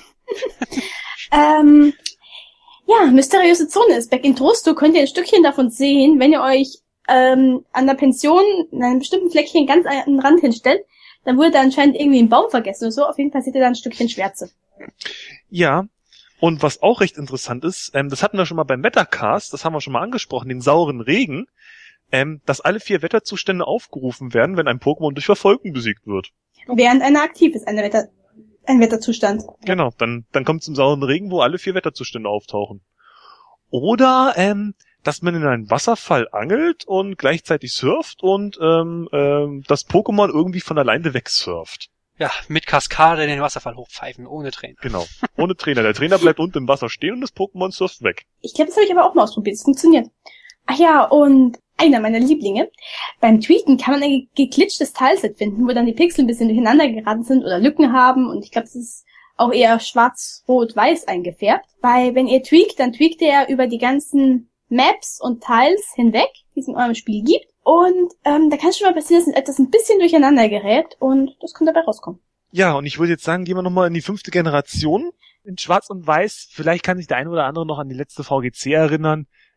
Ähm, ja, mysteriöse Zone ist Back in Trosto, könnt ihr ein Stückchen davon sehen, wenn ihr euch ähm, an der Pension in einem bestimmten Fleckchen ganz an den Rand hinstellt, dann wurde da anscheinend irgendwie ein Baum vergessen oder so, auf jeden Fall seht ihr da ein Stückchen Schwärze. Ja. Und was auch recht interessant ist, ähm, das hatten wir schon mal beim Wettercast, das haben wir schon mal angesprochen, den sauren Regen, ähm, dass alle vier Wetterzustände aufgerufen werden, wenn ein Pokémon durch Verfolgung besiegt wird. Während einer aktiv ist, eine Wetter, ein Wetterzustand. Genau, dann, dann kommt zum sauren Regen, wo alle vier Wetterzustände auftauchen. Oder, ähm, dass man in einen Wasserfall angelt und gleichzeitig surft und ähm, ähm, das Pokémon irgendwie von alleine wegsurft. Ja, mit Kaskade den Wasserfall hochpfeifen, ohne Tränen. Genau, ohne Trainer. Der Trainer bleibt unten im Wasser stehen und das Pokémon surft weg. Ich glaube, das habe ich aber auch mal ausprobiert, es funktioniert. Ach ja, und einer meiner Lieblinge. Beim Tweaken kann man ein geglitschtes Teilset finden, wo dann die Pixel ein bisschen durcheinander geraten sind oder Lücken haben. Und ich glaube, es ist auch eher schwarz-rot-weiß eingefärbt. Weil wenn ihr tweakt, dann tweakt ihr über die ganzen Maps und Tiles hinweg, die es in eurem Spiel gibt. Und ähm, da kann es schon mal passieren, dass etwas ein bisschen durcheinander gerät und das kann dabei rauskommen. Ja, und ich würde jetzt sagen, gehen wir nochmal in die fünfte Generation. In Schwarz und Weiß, vielleicht kann sich der eine oder andere noch an die letzte V G C erinnern.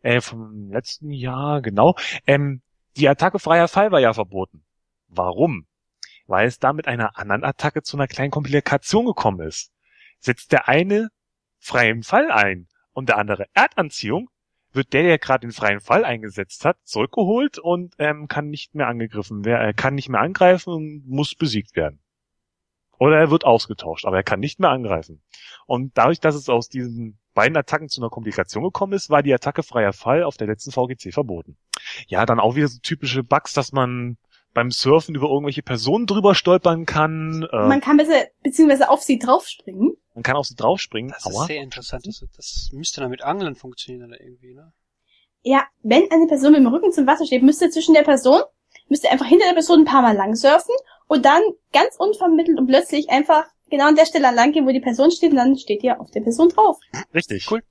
Äh, vom letzten Jahr, genau. Ähm, die Attacke freier Fall war ja verboten. Warum? Weil es da mit einer anderen Attacke zu einer kleinen Komplikation gekommen ist. Setzt der eine freien Fall ein und der andere Erdanziehung, wird der, der gerade den freien Fall eingesetzt hat, zurückgeholt und ähm, kann nicht mehr angegriffen werden, er kann nicht mehr angreifen und muss besiegt werden. Oder er wird ausgetauscht, aber er kann nicht mehr angreifen. Und dadurch, dass es aus diesen beiden Attacken zu einer Komplikation gekommen ist, war die Attacke freier Fall auf der letzten V G C verboten. Ja, dann auch wieder so typische Bugs, dass man beim Surfen über irgendwelche Personen drüber stolpern kann. Äh, Man kann besser, beziehungsweise auf sie draufspringen. Man kann auf sie draufspringen. Das ist Aua. sehr interessant. Das, das müsste dann mit Angeln funktionieren oder irgendwie, ne? Ja, wenn eine Person mit dem Rücken zum Wasser steht, müsste zwischen der Person, müsste einfach hinter der Person ein paar Mal lang surfen und dann ganz unvermittelt und plötzlich einfach genau an der Stelle lang gehen, wo die Person steht, und dann steht ihr auf der Person drauf. Richtig. Cool.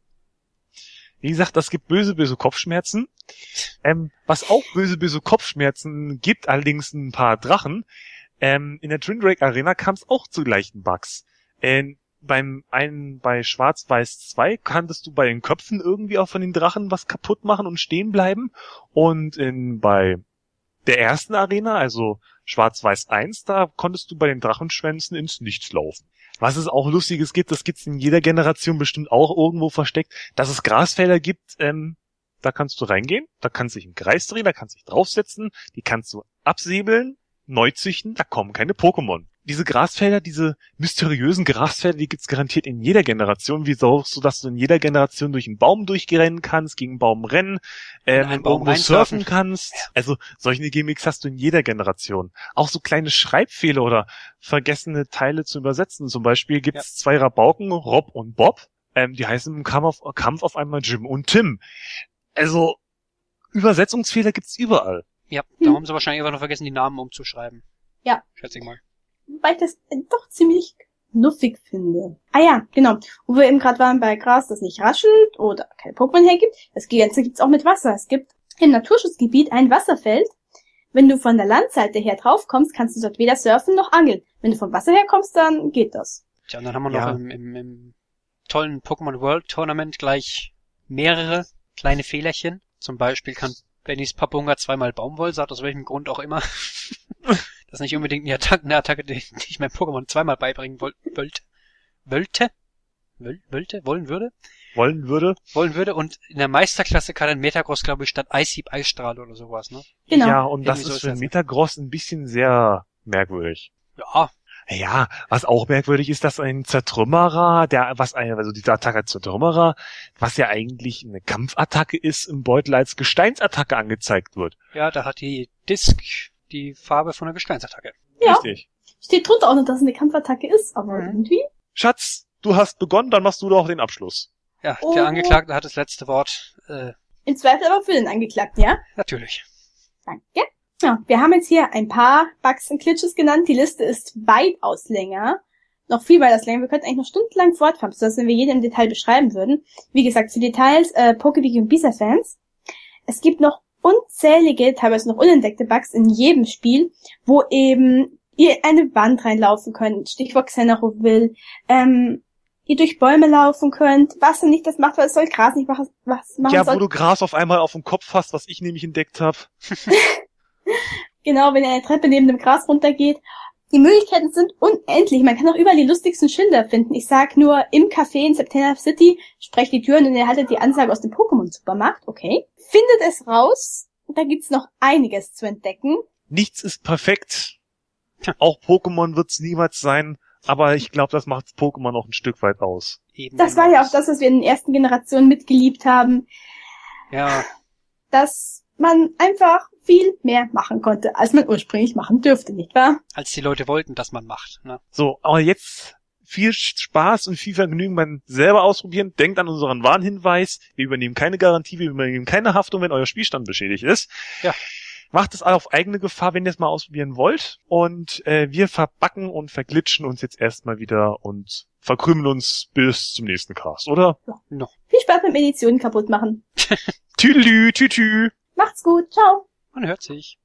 Wie gesagt, das gibt böse, böse Kopfschmerzen. Ähm, was auch böse, böse Kopfschmerzen gibt, allerdings ein paar Drachen. Ähm, in der Twin Drake Arena kam es auch zu gleichen Bugs. Ähm, beim einen, bei Schwarz-Weiß zwei kanntest du bei den Köpfen irgendwie auch von den Drachen was kaputt machen und stehen bleiben. Und in, bei der ersten Arena, also Schwarz-Weiß eins, da konntest du bei den Drachenschwänzen ins Nichts laufen. Was es auch Lustiges gibt, das gibt's in jeder Generation bestimmt auch irgendwo versteckt, dass es Grasfelder gibt, ähm, da kannst du reingehen, da kannst du dich im Kreis drehen, da kannst du dich draufsetzen, die kannst du absäbeln, neu züchten, da kommen keine Pokémon. Diese Grasfelder, diese mysteriösen Grasfelder, die gibt's garantiert in jeder Generation, wie so, so dass du in jeder Generation durch einen Baum durchrennen kannst, gegen einen Baum rennen, ähm, einen Baum irgendwo surfen reinsurfen. kannst. Also solche Gimmicks hast du in jeder Generation. Auch so kleine Schreibfehler oder vergessene Teile zu übersetzen. Zum Beispiel gibt's zwei Rabauken, Rob und Bob. Ähm, die heißen im Kampf auf, Kampf auf einmal Jim und Tim. Also Übersetzungsfehler gibt's überall. Ja, da haben sie wahrscheinlich einfach noch vergessen, die Namen umzuschreiben. Ja. Schätze ich mal. Weil ich das doch ziemlich knuffig finde. Ah ja, genau. Wo wir eben gerade waren bei Gras, das nicht raschelt oder keine Pokémon hergibt. Das Ganze gibt's auch mit Wasser. Es gibt im Naturschutzgebiet ein Wasserfeld. Wenn du von der Landseite her drauf kommst, kannst du dort weder surfen noch angeln. Wenn du vom Wasser her kommst, dann geht das. Tja, und dann haben wir Ja. noch im, im, im tollen Pokémon World Tournament gleich mehrere kleine Fehlerchen. Zum Beispiel kann Bennys Papunga zweimal Baumwollsaat, aus welchem Grund auch immer. Das ist nicht unbedingt eine Attacke, eine Attacke, die die ich meinem Pokémon zweimal beibringen woll- wollte. Wollte? Wöl- Wollte? Wollen würde? Wollen würde. Wollen würde. Und in der Meisterklasse kann ein Metagross, glaube ich, statt Eishieb Eisstrahl oder sowas, ne? Genau. Ja, und das Irgendwie so ist ist für das. Metagross ein bisschen sehr merkwürdig. Ja, Ja, was auch merkwürdig ist, dass ein Zertrümmerer, der, was ein, also diese Attacke Zertrümmerer, was ja eigentlich eine Kampfattacke ist, im Beutel als Gesteinsattacke angezeigt wird. ja, da hat die Disc die Farbe von einer Gesteinsattacke. Ja, Richtig. steht drunter auch noch, dass es eine Kampfattacke ist, aber Mhm. irgendwie. Schatz, du hast begonnen, dann machst du doch den Abschluss. Ja, Oh. der Angeklagte hat das letzte Wort. Äh, Im Zweifel aber für den Angeklagten, ja? natürlich. Danke. Ja, wir haben jetzt hier ein paar Bugs und Glitches genannt. Die Liste ist weitaus länger. Noch viel weitaus länger. Wir könnten eigentlich noch stundenlang fortfahren, besonders wenn wir jeden im Detail beschreiben würden. Wie gesagt, für Details, äh, PokeWiki und Bisa-Fans. Es gibt noch unzählige, teilweise noch unentdeckte Bugs in jedem Spiel, wo eben ihr eine Wand reinlaufen könnt. Stichwort Xenaroville. Ähm, ihr durch Bäume laufen könnt. Wasser nicht das macht, weil es soll Gras nicht machen, was machen Ja, soll. wo du Gras auf einmal auf dem Kopf hast, was ich nämlich entdeckt habe. Genau, wenn ihr eine Treppe neben dem Gras runtergeht. Die Möglichkeiten sind unendlich. Man kann auch überall die lustigsten Schilder finden. Ich sag nur, im Café in September City, sprecht die Türen und ihr haltet die Ansage aus dem Pokémon-Supermarkt. Okay. Findet es raus. Da gibt's noch einiges zu entdecken. Nichts ist perfekt. Auch Pokémon wird's niemals sein, aber ich glaube, das macht Pokémon auch ein Stück weit aus. Eben Das war ja auch das, was wir in den ersten Generationen mitgeliebt haben. Ja, Dass man einfach viel mehr machen konnte, als man ursprünglich machen dürfte, nicht wahr? als die Leute wollten, dass man macht. Ne? So, aber jetzt viel Spaß und viel Vergnügen beim selber ausprobieren. Denkt an unseren Warnhinweis. Wir übernehmen keine Garantie, wir übernehmen keine Haftung, wenn euer Spielstand beschädigt ist. Ja. Macht es auf eigene Gefahr, wenn ihr es mal ausprobieren wollt. Und äh, wir verbacken und verglitschen uns jetzt erstmal wieder und verkrümeln uns bis zum nächsten Cast, oder? Noch. Viel Spaß beim Editionen kaputt machen. Tüdelü, tütü. Macht's gut, ciao. Man hört sich.